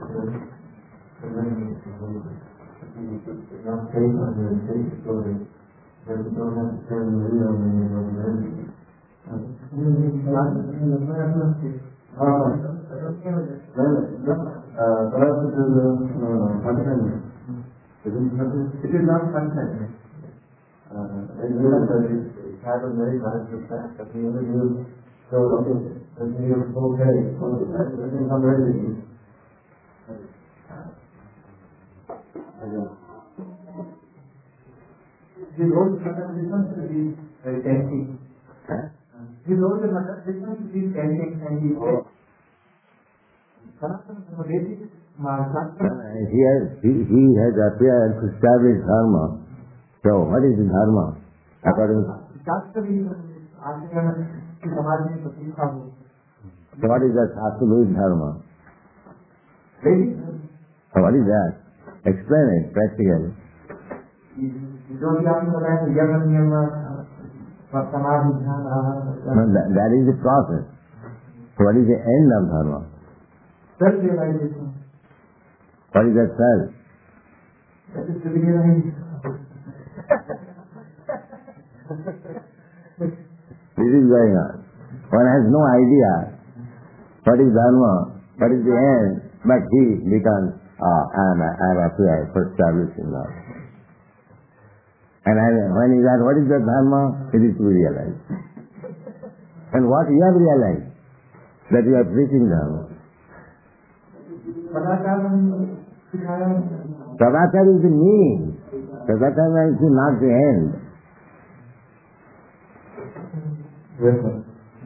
It is not content. It happens very much the fact that the individual shows up and he is okay. It is not ready. His own contemplation should be very tempting. His own contemplation should be tempting and he said,
He has, he, he has appeared to establish dharma. So what is dharma? According to
so
what is that absolute dharma? So what is that? Explain it practically. No, that, that is the process. So what is the end of dharma?
Self-realization.
What is that self?
That is to be realized.
This is going on. One has no idea what is dharma, what is the end, but he becomes, ah, I am, I am appeared for establishing love. And I, when he says, what is the dharma? It is to be realized. And what you have realized? That you are preaching dharma. Sadakar is the means. Sadakar is not the end.
Yes, sir.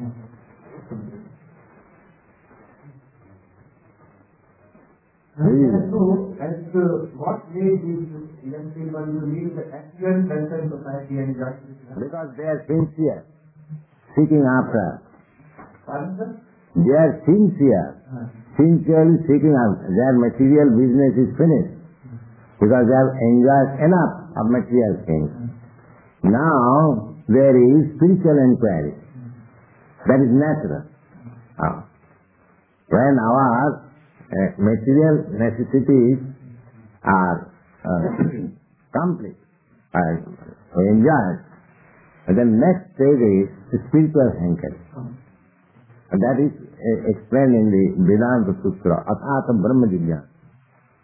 So, as to what way these young people to lead the actual Western society and justice?
Because they are sincere, seeking after.
Pardon, sir?
They are sincere, sincerely seeking after. Their material business is finished because they have enjoyed enough of material things. Now there is spiritual inquiry. That is natural. Uh, when our uh, material necessities are uh, complete, uh, enjoyed, and the next stage is the spiritual inquiry. And that is uh, explained in the Vedanta Sutra, Athata Brahma Jijnana.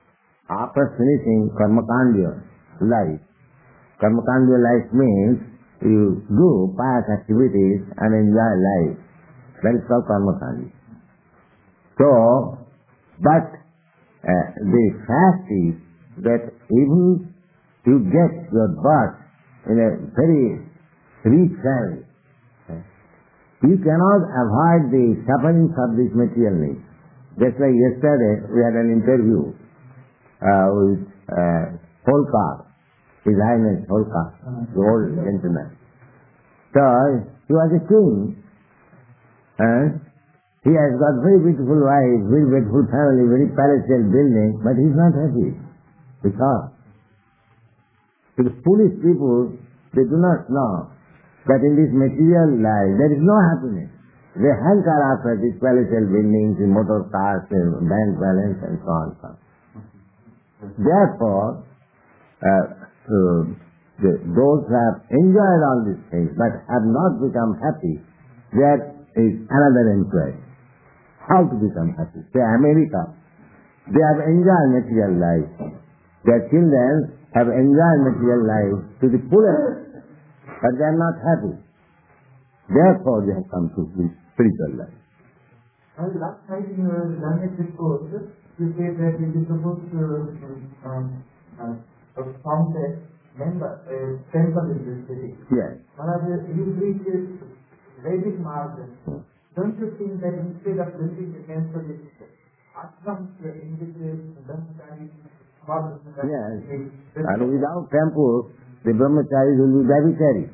after finishing karmakandya life, karmakandya life means you do pious activities and enjoy life. That is called karmakandya. So, but uh, the fact is that even you get your birth in a very rich family, you cannot avoid the sufferings of this material needs. Just like yesterday, we had an interview uh, with uh, Holkar, His Highness Holkar, the old gentleman. So, he was a king, and he has got very beautiful wife, very beautiful family, very palatial building, but he is not happy. Because to the foolish people, they do not know that in this material life there is no happiness. They hanker after these palatial buildings, in motor cars, in bank balance, and so on. So on. Therefore, uh, so the, those who have enjoyed all these things but have not become happy, there is another inquiry. How to become happy? Say America, they have enjoyed material life. Their children have enjoyed material life to the fullest, but they are not happy. Therefore they have come to the spiritual life.
And last time in your Dhamma discourse, you said that it is supposed to um, uh, found a member, a temple in this city.
Yes.
Maharaj, you preach Vedic margin. Hmm. Don't you think that instead of building a temple, ashrams in which brahmacharis,
yes, and without temple, the brahmacharis will be brahmacharis.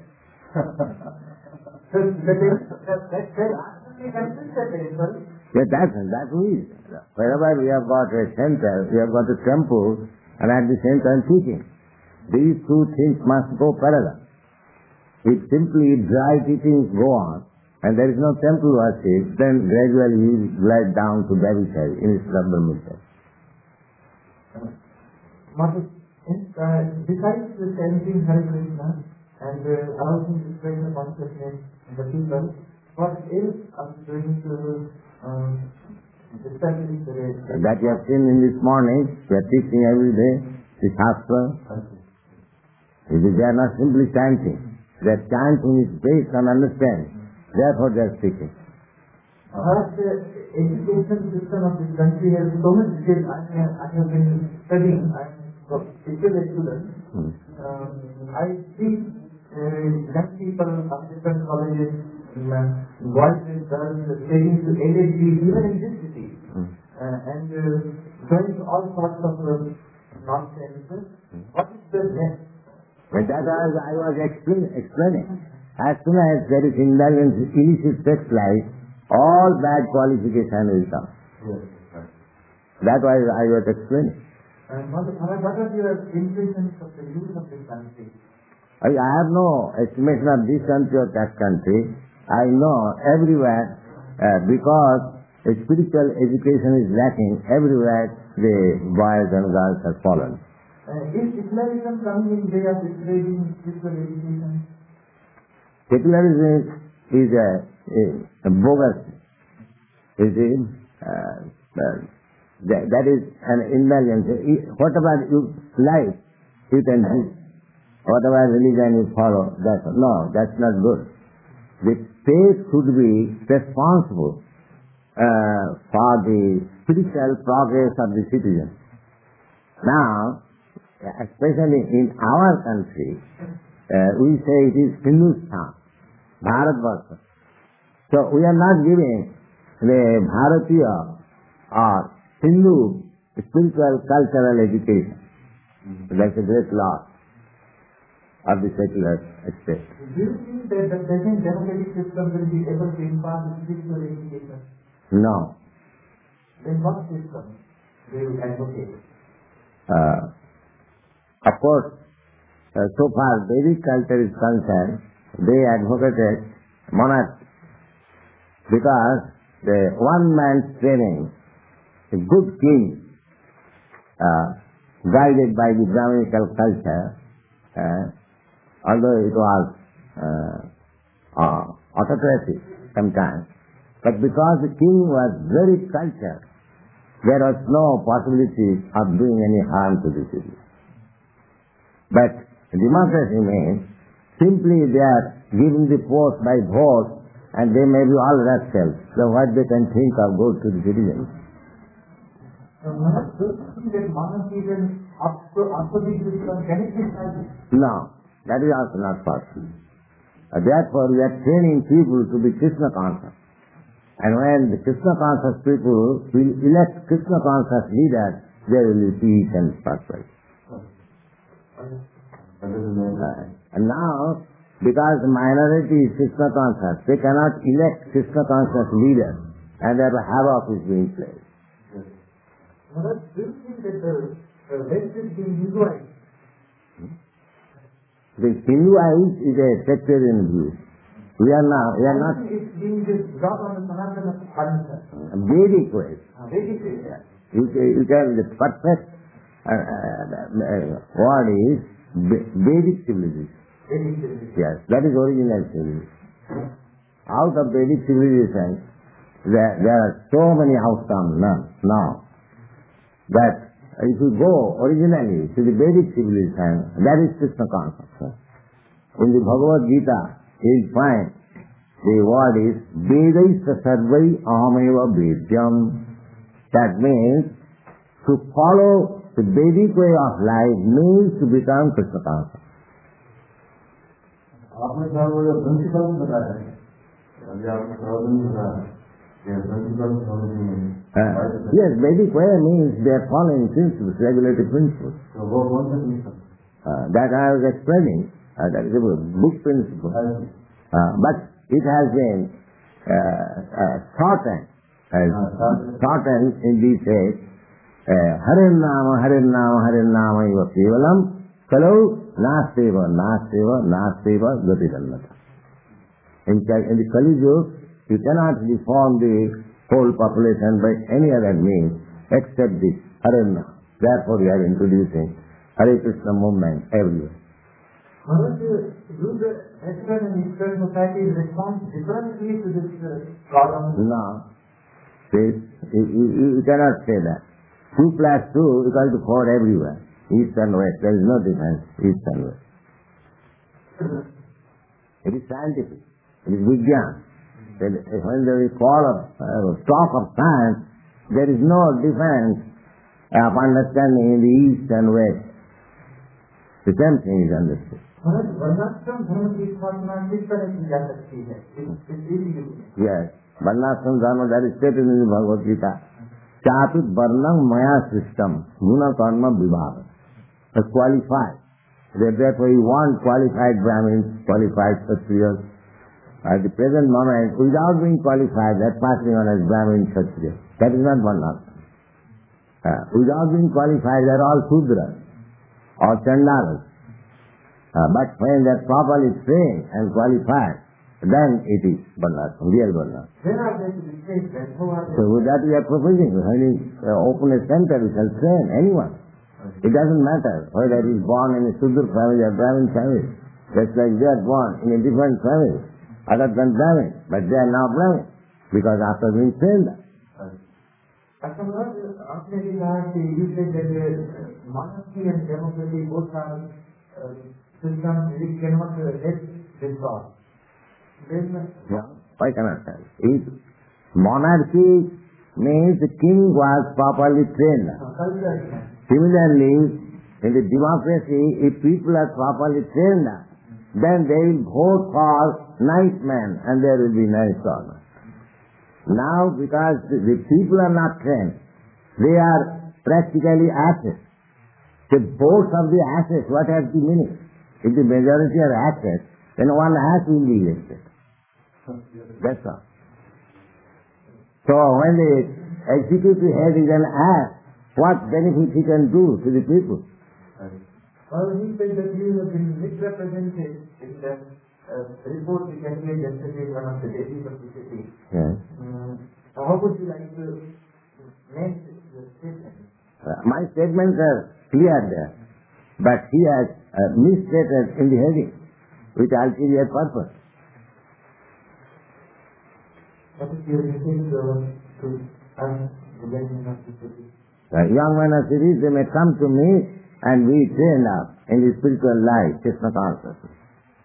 So that is, that, that, that actually consists a temple.
Yeah, that's, that is. Wherever we have got a center, we have got a temple, and at the same time teaching. These two things must go parallel. If simply dry teachings go on, and there is no temple worship, then gradually he will glide down to brahmachari instead of brahmachari.
Master, uh, besides the chanting Hare Krishna and uh, arousing the greater consciousness in the people, what else are you doing to um, establish the way?
That you have seen in this morning, we are teaching every day, the Shastra. They are not simply chanting. Their chanting is based on understanding. Therefore they are speaking.
Perhaps the education system of this country has so much skill. I, I have been studying. I am still a student. Hmm. Um, I see uh, young people of different colleges, um, boys and girls, taking to L H D even in this city, hmm. uh, and uh, going to all sorts of uh, nonsense. Hmm. What is the next?
But that as I was explain, explaining. As soon as there is indulgence, illicit sex life, all bad qualification will come. Yes, right. That was I was explaining.
And what are your impressions of the youth of this country?
I, I have no estimation of this country or that country. I know everywhere, uh, because a spiritual education is lacking, everywhere the boys and girls have fallen.
Uh, is secularism coming in way of discouraging spiritual education?
Secularism is a, a, a bogus. Is it? Uh, uh, that, that is an indulgence. Whatever you like, you can do. Whatever religion you follow, that's no, that's not good. The state should be responsible uh, for the spiritual progress of the citizen. Now, especially in our country, uh, we say it is Hindustan, Bharatvarsha. So we are not giving the Bharatiya or Hindu spiritual cultural education. Mm-hmm. That's a great loss of the secular state.
Do you think that the present democratic system will be able to impart spiritual education?
No.
Then what system do you advocate?
Uh, of course, uh, so far Vedic culture is concerned, they advocated monarchy because the one man's training, a good king, uh, guided by the Brahminical culture, uh, although it was uh, uh, autocracy sometimes, but because the king was very cultured, there was no possibility of doing any harm to the city. But democracy means simply they are giving the post by vote, and they may be all rascals. So what they can think of goes to the citizens. No, that is also not possible. Uh, therefore, we are training people to be Krishna conscious. And when the Krishna conscious people will elect Krishna conscious leaders, there will be peace and prosperity. Uh, and now, because the minority is Krishna conscious, they cannot elect Krishna conscious leaders, and therefore havoc is being played.
Maharaj, do you think that the, the West is being Hinduized?
The Hinduized is a sectarian view. We are now, we are not...
It's being just brought on the Sanatana Dharma.
Vedic way.
Vedic way.
You can, you can, the perfect uh, uh, word is Vedic civilization.
Vedic civilization.
Yes, that is original civilization. Out of Vedic civilization, there, there are so many outcomes now, now that if you go originally to the Vedic civilization, that is Krishna consciousness. In the Bhagavad Gita, you will find the word is Vedaista sarvai ahameva vedyam. That means to follow the Vedic way of life means to become Krishna conscious.
आपने क्या बोला principal बताया है अभी आपने problem बताया ये principle
Uh, yes, Vedic way means they are following principles, regulatory principles.
तो वो कौन सा principle
Uh, that I was explaining, uh, that is a book principle. Uh, but it has been uh, uh, shortened, uh, shortened in these ways, Harin Nama, Harin Nama, Harin Nama iva kevalam, kalau nasteva, nasteva, nasteva, gatidannata. In, in the Kali Yuga, you cannot reform the whole population by any other means except this Harin Nama. Therefore we are introducing Hare Krishna movement everywhere.
Maharaj, do the Western and Eastern societies respond differently to this uh, problem?
No. This, you, you, you cannot say that. Two plus two equal to four everywhere. East and West. There is no difference, East and West. It is scientific. It is Vijnan. When there is call of, uh, talk of science, there is no difference of understanding in the East and West. The same thing is understood.
Maharaj, वर्णाश्रम धर्म की स्थापना किस तरह की जा सकती है इस युग में?
Yes, वर्णाश्रम धर्म that is stated in the Bhagavad Gita. Chapit varnam maya system guna karma vibhaga. That's qualified. Therefore, you want qualified Brahmins, qualified Kshatriyas. At the present moment, without being qualified, that passing on as Brahmin Kshatriya. That is not varnashram. Uh, without being qualified, they are all Sudras or Chandalas. Uh, but when they are properly trained and qualified, then it is varnashram, real varnashram.
When are they to be trained? Then who are they?
So with that we are proposing, when we uh, open a center, we shall train anyone. It doesn't matter whether he is born in a Sudra family or Brahmin family. Just like they are born in a different family, other than Brahmin, but they are now Brahmin, because after being trained.
अच्छा महाराज, आपने भी कहा कि you said that monarchy and democracy both are uh, systems which cannot uh, let this on. Then,
Yeah, why cannot tell? If monarchy means the king was properly trained.
culture.
Similarly, in the democracy, if people are properly trained, then they will vote for nice men and there will be nice government. Now, because the, the people are not trained, they are practically asses. The votes of the asses, what has the meaning? If the majority are asses, then one ass will be elected. That's all. So when the executive head is an ass, what benefit he can do to the people?
Well, he said that you have been misrepresented in the uh, report which I made yesterday, one of the ladies of the city.
Yes.
Um, how would you like to make your statement?
Uh, my statements are clear there, but he has uh, misstated in the heading with ulterior purpose.
What is your message uh, to us
The young men of cities, they may come to me and we train up in the spiritual life, Krishna consciousness.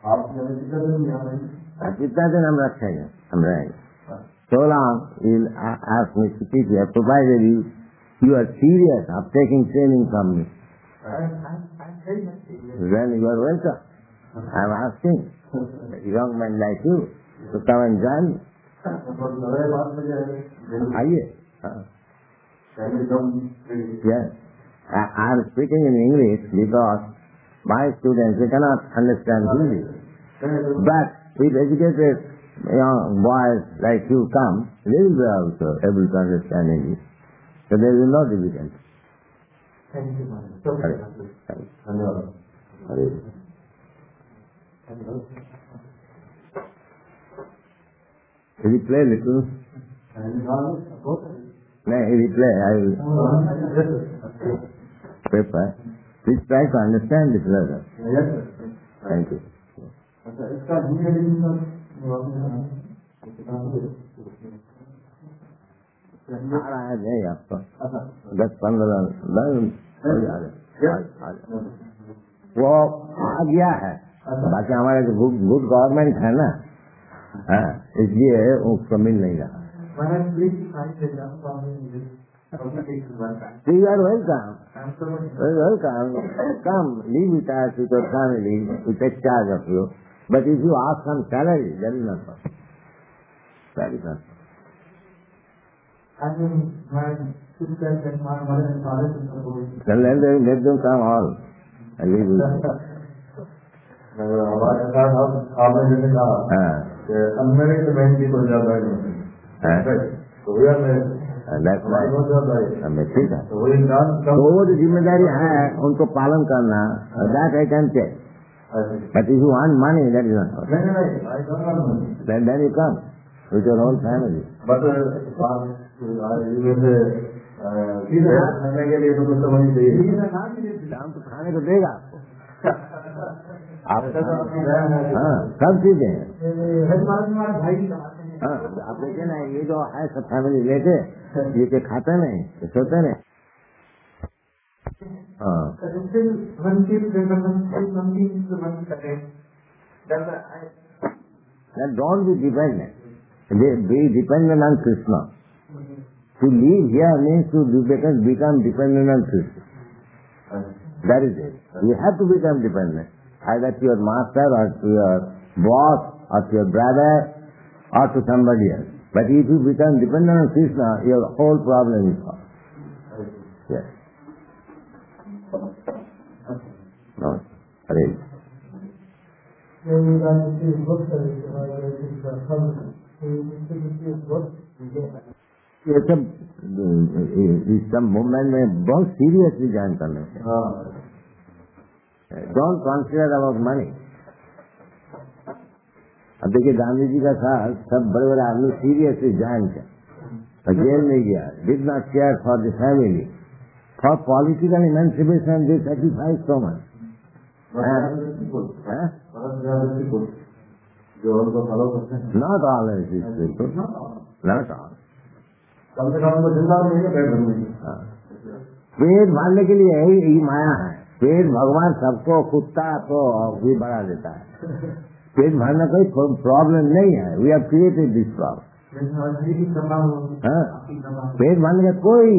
कितना दिन हम रखेंगे, हम रहेंगे. So long you'll ask me to teach you, provided you, you are serious of taking training from me. Then you are welcome. I am asking a young man like you to come and join me. आइए. Yes. I am speaking in English because my students, they cannot understand Hindi. But if educated young boys like you come, they will be also able to understand English. So there is no difficulty.
Thank you, Maharaj. So
Hare.
Hare.
Hare. Will you play little? No, if you play, I will paper. Please try to understand this letter.
Yes, sir.
Thank you.
इसका Hindi addition
आ रहा है नहीं आपको दस पंद्रह वो आ गया है. बाकी हमारे जो गुड गवर्नमेंट है ना, इसलिए उसको मिल नहीं रहा. You are welcome. Very welcome. Come, live with us, with your family. We take charge of you. But if you ask some salary, that is not possible. That is not possible.
I mean, my sisters and my mother and father and support.
Then let them, let them come all and live with you.
हमारे साथ हम आपने जैसे कहा कि unmarried man की कोई जवाबदारी नहीं है, तो वो मैं
हमें ठीक है.
तो वो इंसान
तो वो जो जिम्मेदारी है उनको पालन करना, that I can take. But if you want money, that is not possible.
नहीं नहीं I don't want money.
Then then you come with your whole family.
But सीधे खाने के लिए तो कुछ तो वही चाहिए.
शाम को खाने को देगा आपको. हाँ, सब चीजें हैं. हाँ, आप देखे ना, ये जो है सब फैमिली लेके ये के खाते नहीं, सोते नहीं. हाँ. Then don't be dependent. Be dependent on Krishna. To live here means to become, become dependent on Krishna. That is it. You have to become dependent, either to your master or to your boss or to your brother or to somebody else. But if you become dependent on Krishna, your whole problem is solved. Yes. No. Hare. ये सब इस सब movement में बहुत seriously join करना है. Don't consider about money. अब देखिए गांधी जी का साथ सब बड़े बड़े आदमी सीरियसली ज्वाइन किया, जेल में गया, did not care for the family, for political emancipation they sacrifice so much. Not all not all.
कम से कम तो जिंदा नहीं है पेट भरने.
पेट भरने के लिए यही यही माया है. पेट भगवान सबको कुत्ता तो भी बढ़ा देता है. पेट भरना कोई प्रॉब्लम नहीं है. We have created this problem. पेट भरने का कोई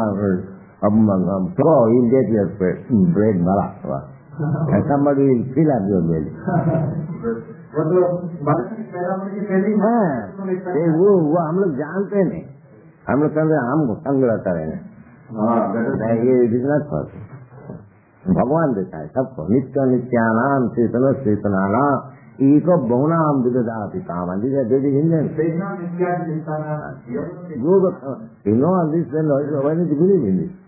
ब्रेड भरा हुआ somebody will fill up your belly. वो वो हम लोग जानते नहीं. हम लोग कहते हैं हम संग रहता रहेंगे. ये बिजनेस पर भगवान देता है सबको. नित्य नित्यानाम चेतन चेतनाना ईको बहुनाम विदधाति कामं. These are very Indian. You know all this, then why don't you believe in this?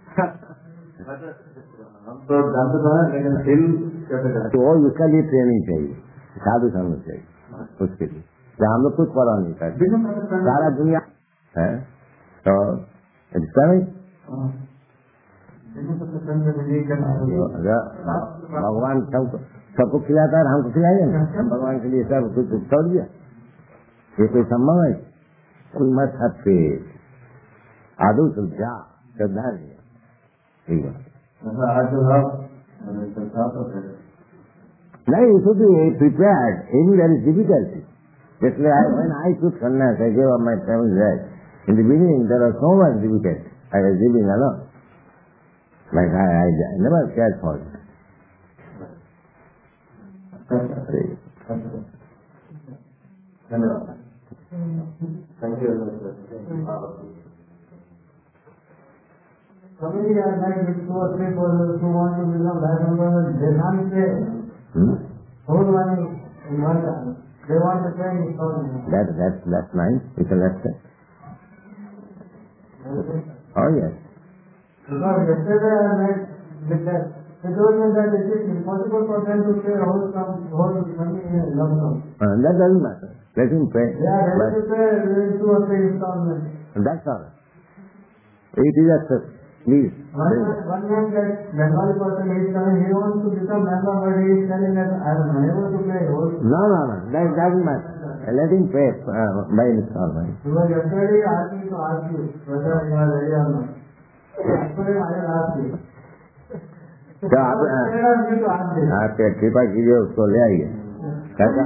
तो जानते तो है, लेकिन दिल कैसे जाए?
तो उसका लिए ट्रेनिंग चाहिए, साधु संग चाहिए. उसके लिए हम लोग कुछ परवाह नहीं करते. सारा दुनिया है तो भगवान सबको सबको खिलाता है, हमको खिलाइए ना. भगवान के लिए सब कुछ छोड़ दिया. ये कोई संभव है? मत हट. Adu Sulja, Sadhari.
I do have the top of it.
Now you should be prepared, even there is difficulty. Just like I, when I took sannyas, I gave up my family's right. In the beginning there was so much difficulty. I was living alone. Like I, I, I never cared for it.
Thank you. Somebody has like with two or three persons who want to become that number, they can't say whole money in one time. They want the same installment.
That, that's, that's nice. It's a lesson. Oh yes.
Because yesterday I met with that. They told me that it is impossible for them to pay whole sum, whole money in a lump sum.
Uh, that doesn't matter. Let him pay.
They are ready to pay in two or three installments.
That's all. It is accepted. Please.
One man, one man that Bengali person is coming, he wants to become member, but he is telling that I am unable to pay whole.
No, no, no. That doesn't matter. Let him pay uh, by installment.
Because yesterday I asked me to ask you whether you are ready or not. Yesterday I will ask you.
तो आप आपके कृपा कीजिए उसको ले आइए कैसा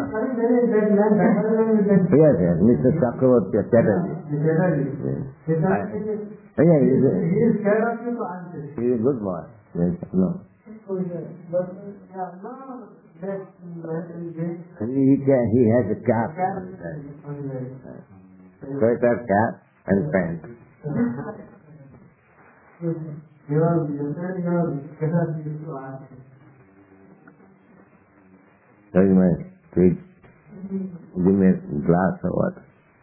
भैया सर मिस्टर चक्रवर्ती चैटर्जी भैया good boy no he can he has a cap sweater cap and pants.
You are, you said you are better to ask.
Very much. Please give me a glass of water.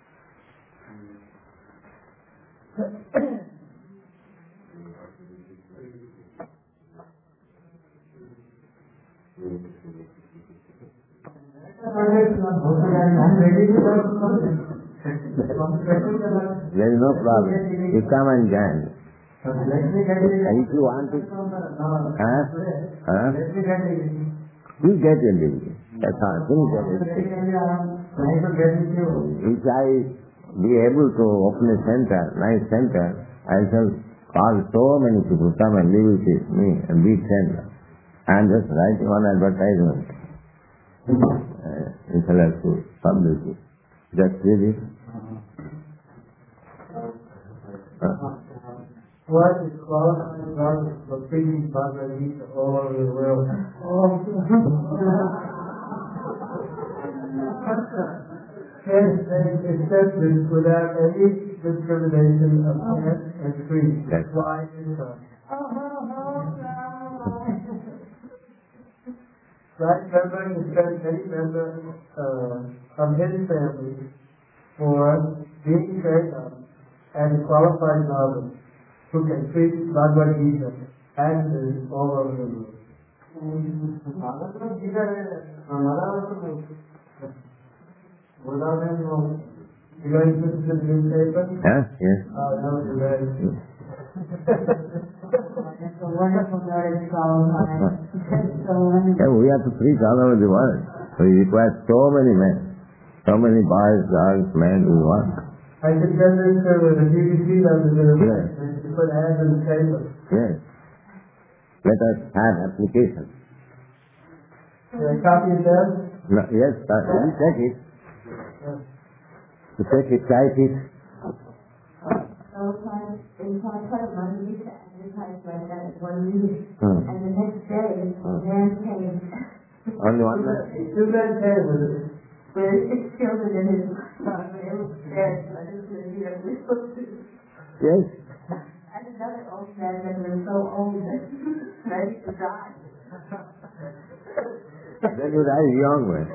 There is no problem. You come and join. And if you want to, huh? Huh? We get a living. That's all. We get it. If I be able to open a center, nice center, I shall call so many people come and live with me and be center. And just writing one advertisement. Uh, intellectual publicity. Just read it. Uh,
What is qualifying God for preaching Bhagavad Gita all over the world? Yes, and accepted without any discrimination of caste and creed.
That's
why is God. Right member accepts any member uh, of his family for being trained up as a qualified novice who can preach Bhagavad Gita and is all over the world. Bhagavad Gita is without any more. You guys listen to the newspaper?
Huh? Yes.
Oh, that was bad.
It's a wonderful knowledge qualified. So wonderful.
Yeah, we have to preach all over the world. We require so many men, so many boys, girls, men we want.
I should send this to the B B C on the
Yes.
put ads in the paper.
Yes. Let us have application.
Can I copy it there?
No, yes, sir. We take it. We take it, type it.
So time, in time, quite money, we used to advertise like that at one meeting.
Hmm.
And the next day, man came.
Only one man?
Two men came with it.
With six children in his son, and it was dead. I just didn't hear we supposed to.
Yes.
And another old man that was so old that he was ready to die.
Then you die young man.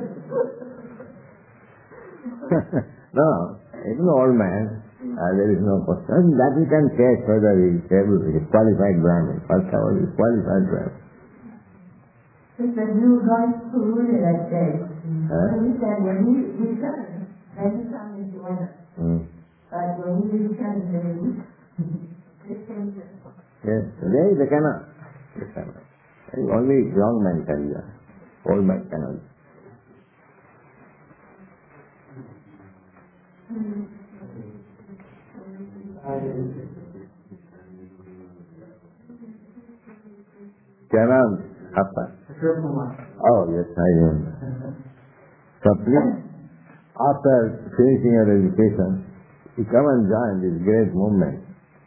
No, even old man, uh, there is no question. That we can check whether he is able to be qualified Brahmin. First of all, he is qualified Brahmin.
He said, you were going to Peru that day.
Huh?
And he said, when he returned, then he come and join us.
Mm.
But when he returned, then he came to
Yes, today they cannot. They cannot. Only young men can do that. Old men cannot. क्या नाम आपका? Oh yes, I am. So please, after finishing your education, you come and join this great movement.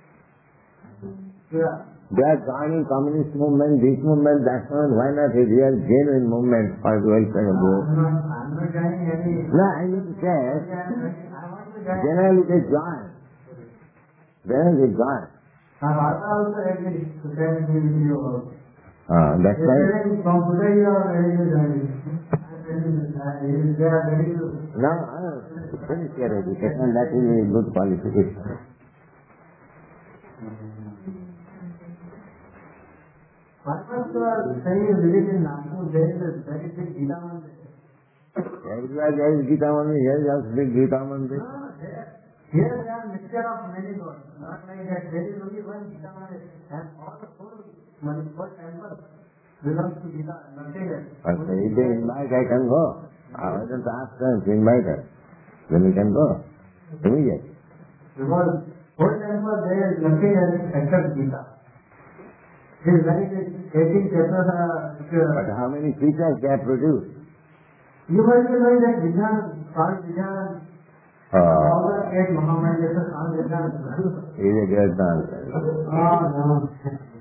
Yeah.
They are joining communist movement, this movement, that movement. Why not a real genuine movement for the welfare of the world?
I'm not, I'm not joining any.
No, I mean to say,
I want to join.
generally they join. Generally they join.
My father also agreed to send me with you also.
Uh, that's
They
why.
said from today you are ready to join. They are ready to.
No, uh, finish your education, that is a good qualification.
What was the saying village in Nagpur? There is a very big Gita Mandir.
Everywhere there is Gita Mandir, here is also big Gita Mandir.
No, there. Here there are mixture of many gods. Not like that. There is only one Gita Mandir. And all the four four temples belongs to Gita. Nothing else.
Okay, if they invite, I can go. I wasn't asked them to invite us. Then we can go. Immediately.
Because four temples there is nothing else except Gita. It is very big. eighteen chapters are.
But how many teachers they have produced?
You must be knowing that Vijnan, Swami Vijnan, all the
Uh,
eight Muhammad, Swami Vijnan.
he is a great dancer.
Oh no.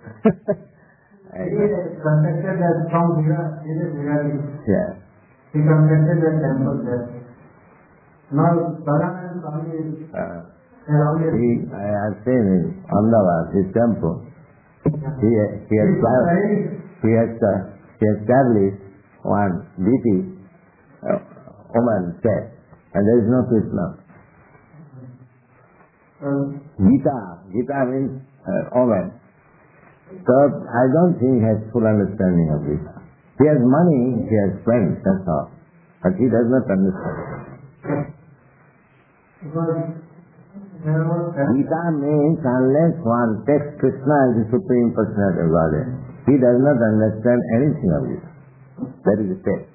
I
He
know.
constructed that from Vira, he is Virali.
Yeah.
He constructed that temple there. Now, Balaram Swami is
Uh,
around
he, I have seen in Ahmedabad, his temple. He, he, has, he, has, uh, he established one deity, uh, woman said, and there is no Krishna. Gita, Gita means uh, woman. So I don't think he has full understanding of Gita. He has money, he has friends, that's all. But he does not understand. Gita means unless one takes Krishna as the Supreme Personality of Godhead, he does not understand anything of Gita. That is the test.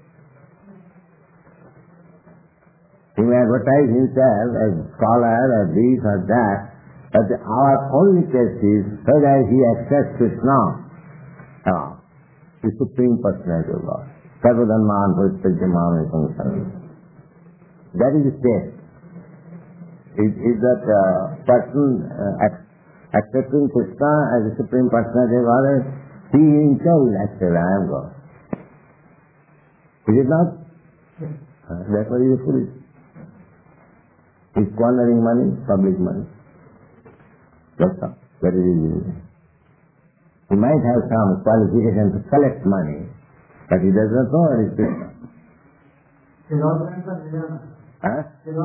He may advertise himself as scholar or this or that, but our only test is whether he accepts Krishna, uh, the Supreme Personality of God. Sarvadharman Parityajya Samsara. That is the test. Is, is that uh, person uh, accepting Krishna as the Supreme Personality of God? He himself will accept, I am God. Is it not? Uh, therefore he is foolish. He is squandering money, public money. That's all. That is easy. He might have some qualification to collect money, but he does not know what is Krishna. Huh?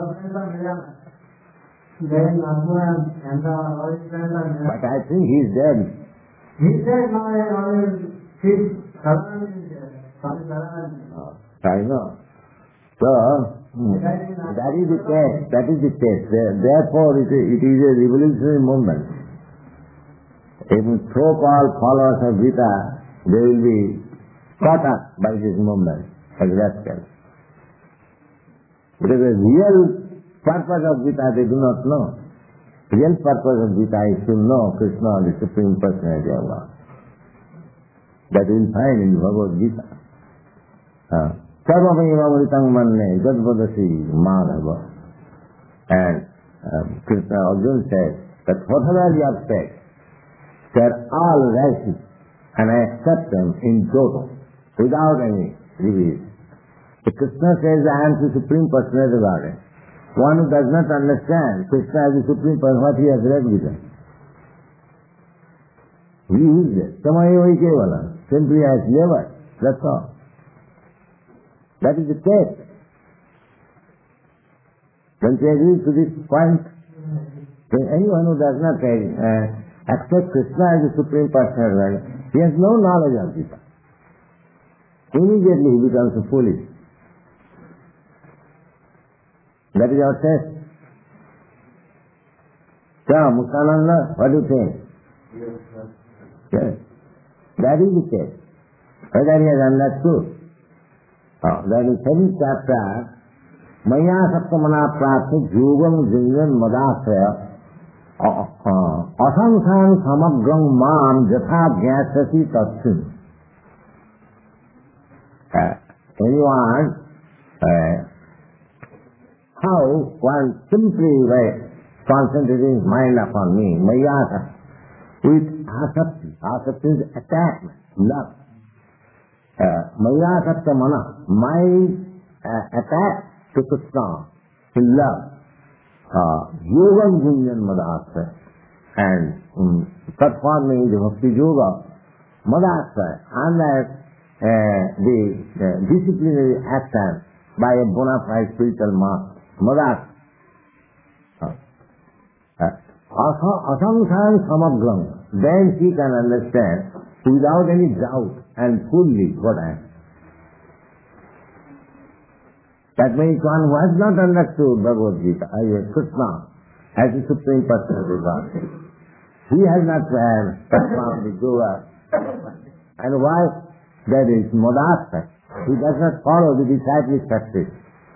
Then Nagpur and the all his friends are there.
But I think he is dead.
He said now only his Saran is there. Swami Saran.
Oh, I know. So, hmm, that is the test. That is the test. Therefore, it is, it is a revolutionary movement. If so-called followers of Gita, they will be caught up by this movement as rascals. Because the real purpose of Gita they do not know. The real purpose of Gita is to know Krishna, the Supreme Personality of God. That you will find in Bhagavad Gita. Sarvamaivamitang manne jadvadasi madhava. And um, Krishna Arjuna says that whatever you have said, they are all righteous and I accept them in total, without any revision. So Krishna says, I am the Supreme Personality of God. One who does not understand Krishna as the Supreme Person, what he has read with him. He is there. Samayavai Kevala. Simply as never. That's all. That is the test. Don't you agree to this point? Then anyone who does not uh, accept Krishna as the Supreme Personality, he has no knowledge of Gita. Immediately he becomes a foolish. That is our test. So, Muktananda, what do you think? Yes. That is the test. Whether he has understood. Oh, that is seventh chapter. Maya Saptamana Prapti Jugam Jingan Madasya Asangsang samagrang mam jatha jnasasi tatsin. Anyone, uh, how one simply by concentrating his mind upon me, mayasa, with asakti, asakti is attachment, love. Uh, mayasakta mana, my uh, attached to Krishna, in love. Yogam Gunjan Madhasya, and um, performing the Bhakti Yoga Madhasya, and that uh, the uh, disciplinary action by a bona fide spiritual master, Madhasya. Asamsang samagram, then she can understand without any doubt and fully what I am. That means one who has not understood Bhagavad Gita, Krishna, as the Supreme Personality of God. He has not performed the yoga. And why? That is Madhasya. He does not follow the disciplic practice.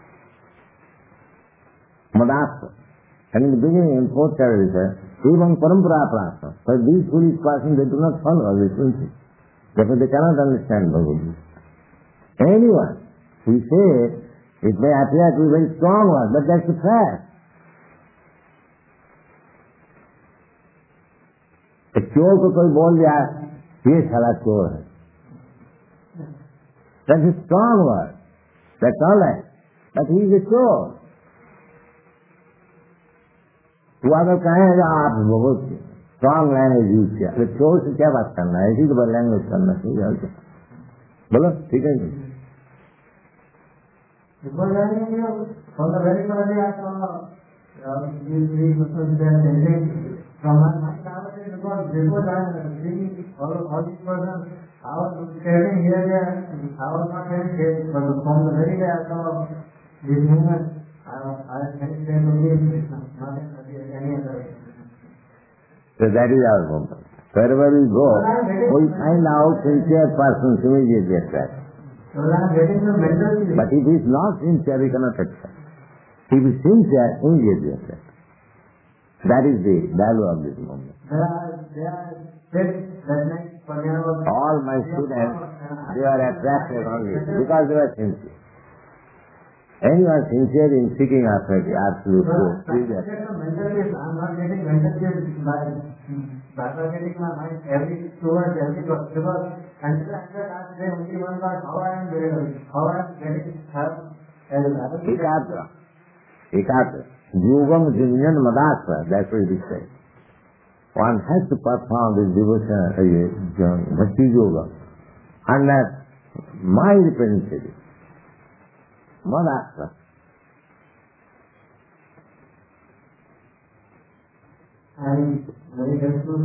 Madhasya. And in the beginning, in fourth chapter, he says, even parampara prasna. But these foolish persons, they do not follow this principle. Therefore, they cannot understand Bhagavad Gita. Anyone who says, it may appear to be very strong word, but that's the fact. एक चोर को कोई बोल दिया ये साला चोर है, that's a strong word, that's all right, but he is a चोर. वो अगर कहेगा आप बहुत स्ट्रॉन्ग लैंग्वेज यूज किया, तो चोर से क्या बात करना है, इसी के बाद लैंग्वेज करना चाहिए. बोलो ठीक है.
Because I think from the very first day I saw these three persons they are ending from my mind nowadays, because before I was reading all, all these persons, I was staring here there, I was not very scared, but from the very day I saw these movements, I I very scared to leave Krishna, not any other.
So that is our movement. Wherever we go, we find out sincere persons immediately attract.
Well, I'm getting the mental feeling.
But if he is not sincere, we cannot accept. If he is sincere, immediately accept. That is the value of this moment.
There are, there are steps that make Panyana.
All my students, they are attracted only because they are sincere. Anyone sincere in seeking after the absolute truth, please accept.
Mental peace. I'm not getting mental peace by bifurcating my mind every towards every thought. Because until I say only one thought, how I am getting, how I am getting help as a
Ekatra. Ekatra. Yogam Junyan Madhasya, that's what it says. One has to perform this devotion, uh, Bhakti Yoga, under my principle. Madhasya.
And very helpful.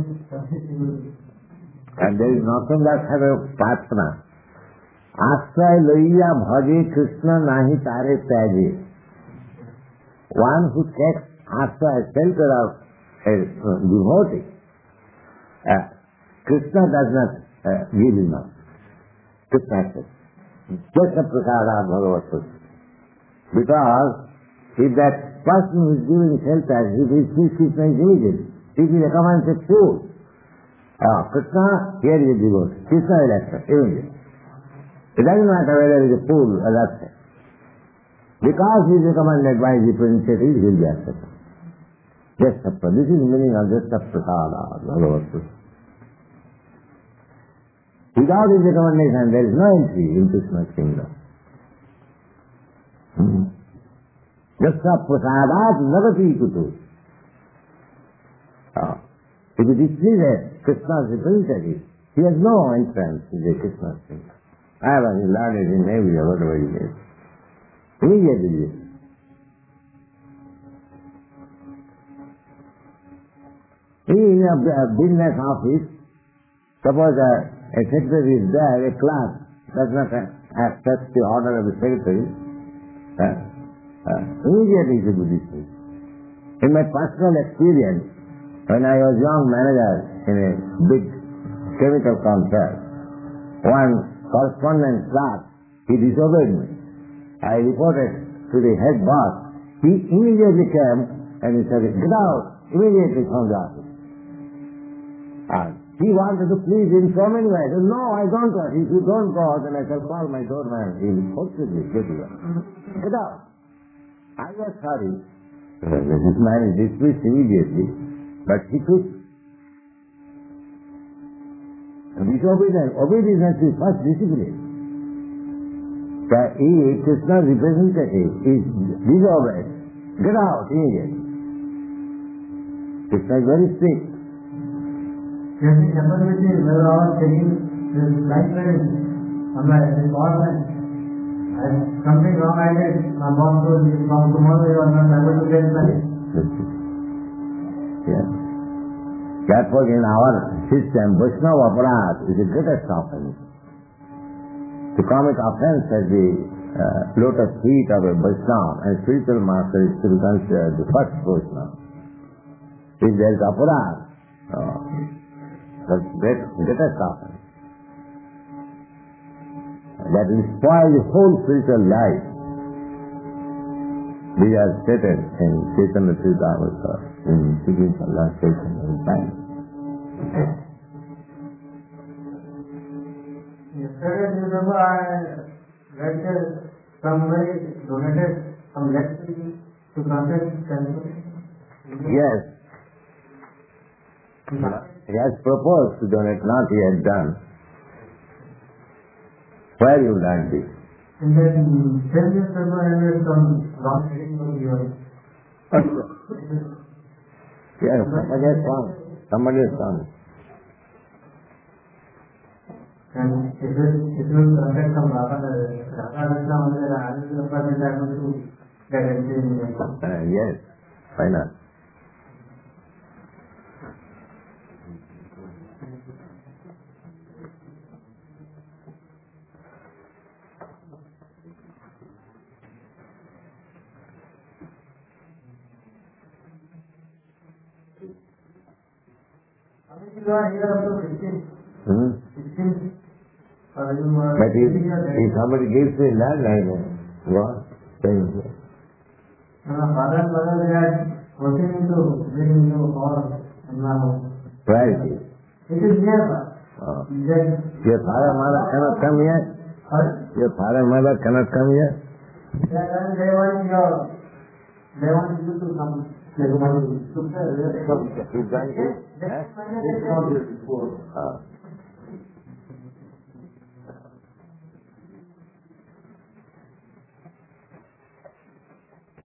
And there is nothing that have a prarthana. Ashray loiya bhaje Krishna nahi tare tyaje. One who takes ashray, shelter of a devotee, uh, Krishna does not uh, give him up. Krishna says, Krishna prasada bhagavad. Because if that person who is giving shelter, if he sees Krishna is immediate, if he recommends a fool, uh, Krishna, here is a devotee, Krishna will accept, immediate. It doesn't matter whether he is a fool or not. Because he is recommended by the principle, he will be accepted. Just Sapra. This is the meaning of just Prasada, Bhagavad. Without his recommendation, there is no entry in Krishna's kingdom. Hmm. Just Prasadat Nagati Kutu. Uh, if it displeases Krishna's representative, he has no entrance in the Krishna's kingdom. I have learned it in every whatever he is. Immediately. In a business office, suppose a, a secretary is there, a clerk does not accept the order of the secretary, uh, uh, immediately he should be dismissed. In my personal experience, when I was young manager in a big chemical concern, one correspondent clerk, he disobeyed me. I reported to the head boss. He immediately came and he said, get out. immediately comes out. And he wanted to please in so many ways. No, I don't want. If you don't go, then I shall call my doorman. He will forcibly get you. Get out. I was sorry. This man is dismissed immediately, but he took. Disobedience. Obedience is first discipline. That he, Krishna's representative, is disobeyed. Get out immediately. Krishna is very strict.
Yes, in Chapter fifteen, we were all taking this life training. I'm like, this government. I something wrong I did. My boss told me, from tomorrow you are not able to get money.
Yes. Therefore, in our system, Vaishnava Aparad is the greatest offense. To commit offense at the uh, lotus feet of a Vaishnava and spiritual master is to be considered the first Vaishnava. If there is Aparad, uh, that's great, greatest offense. That will spoil the whole spiritual life. We are stated in Chaitanya Charitamrita in speaking from last station in time.
Yesterday, remember, I read that somebody donated some electricity to contact Calcutta.
Yes. He has proposed to donate, not he has done. Where you learned this?
And then ten years ago, I read some long reading from you.
Yes, somebody has found. Somebody has found.
And it will, it will affect some Raka, Raka Raka, and the Raka Raka to get anything.
Uh, yes, why not? Hmm? But if, if somebody gives me land, I know. What? Thank you.
Father, father, they are working into bringing you all and now.
Where it is?
It is nearby.
Oh.
Then,
Your father and mother cannot come here?
Pardon?
Your father and mother cannot come here?
Yeah, then they want your, they want you to come. They want you to come.
He's going to?
They want you to come.
Oh.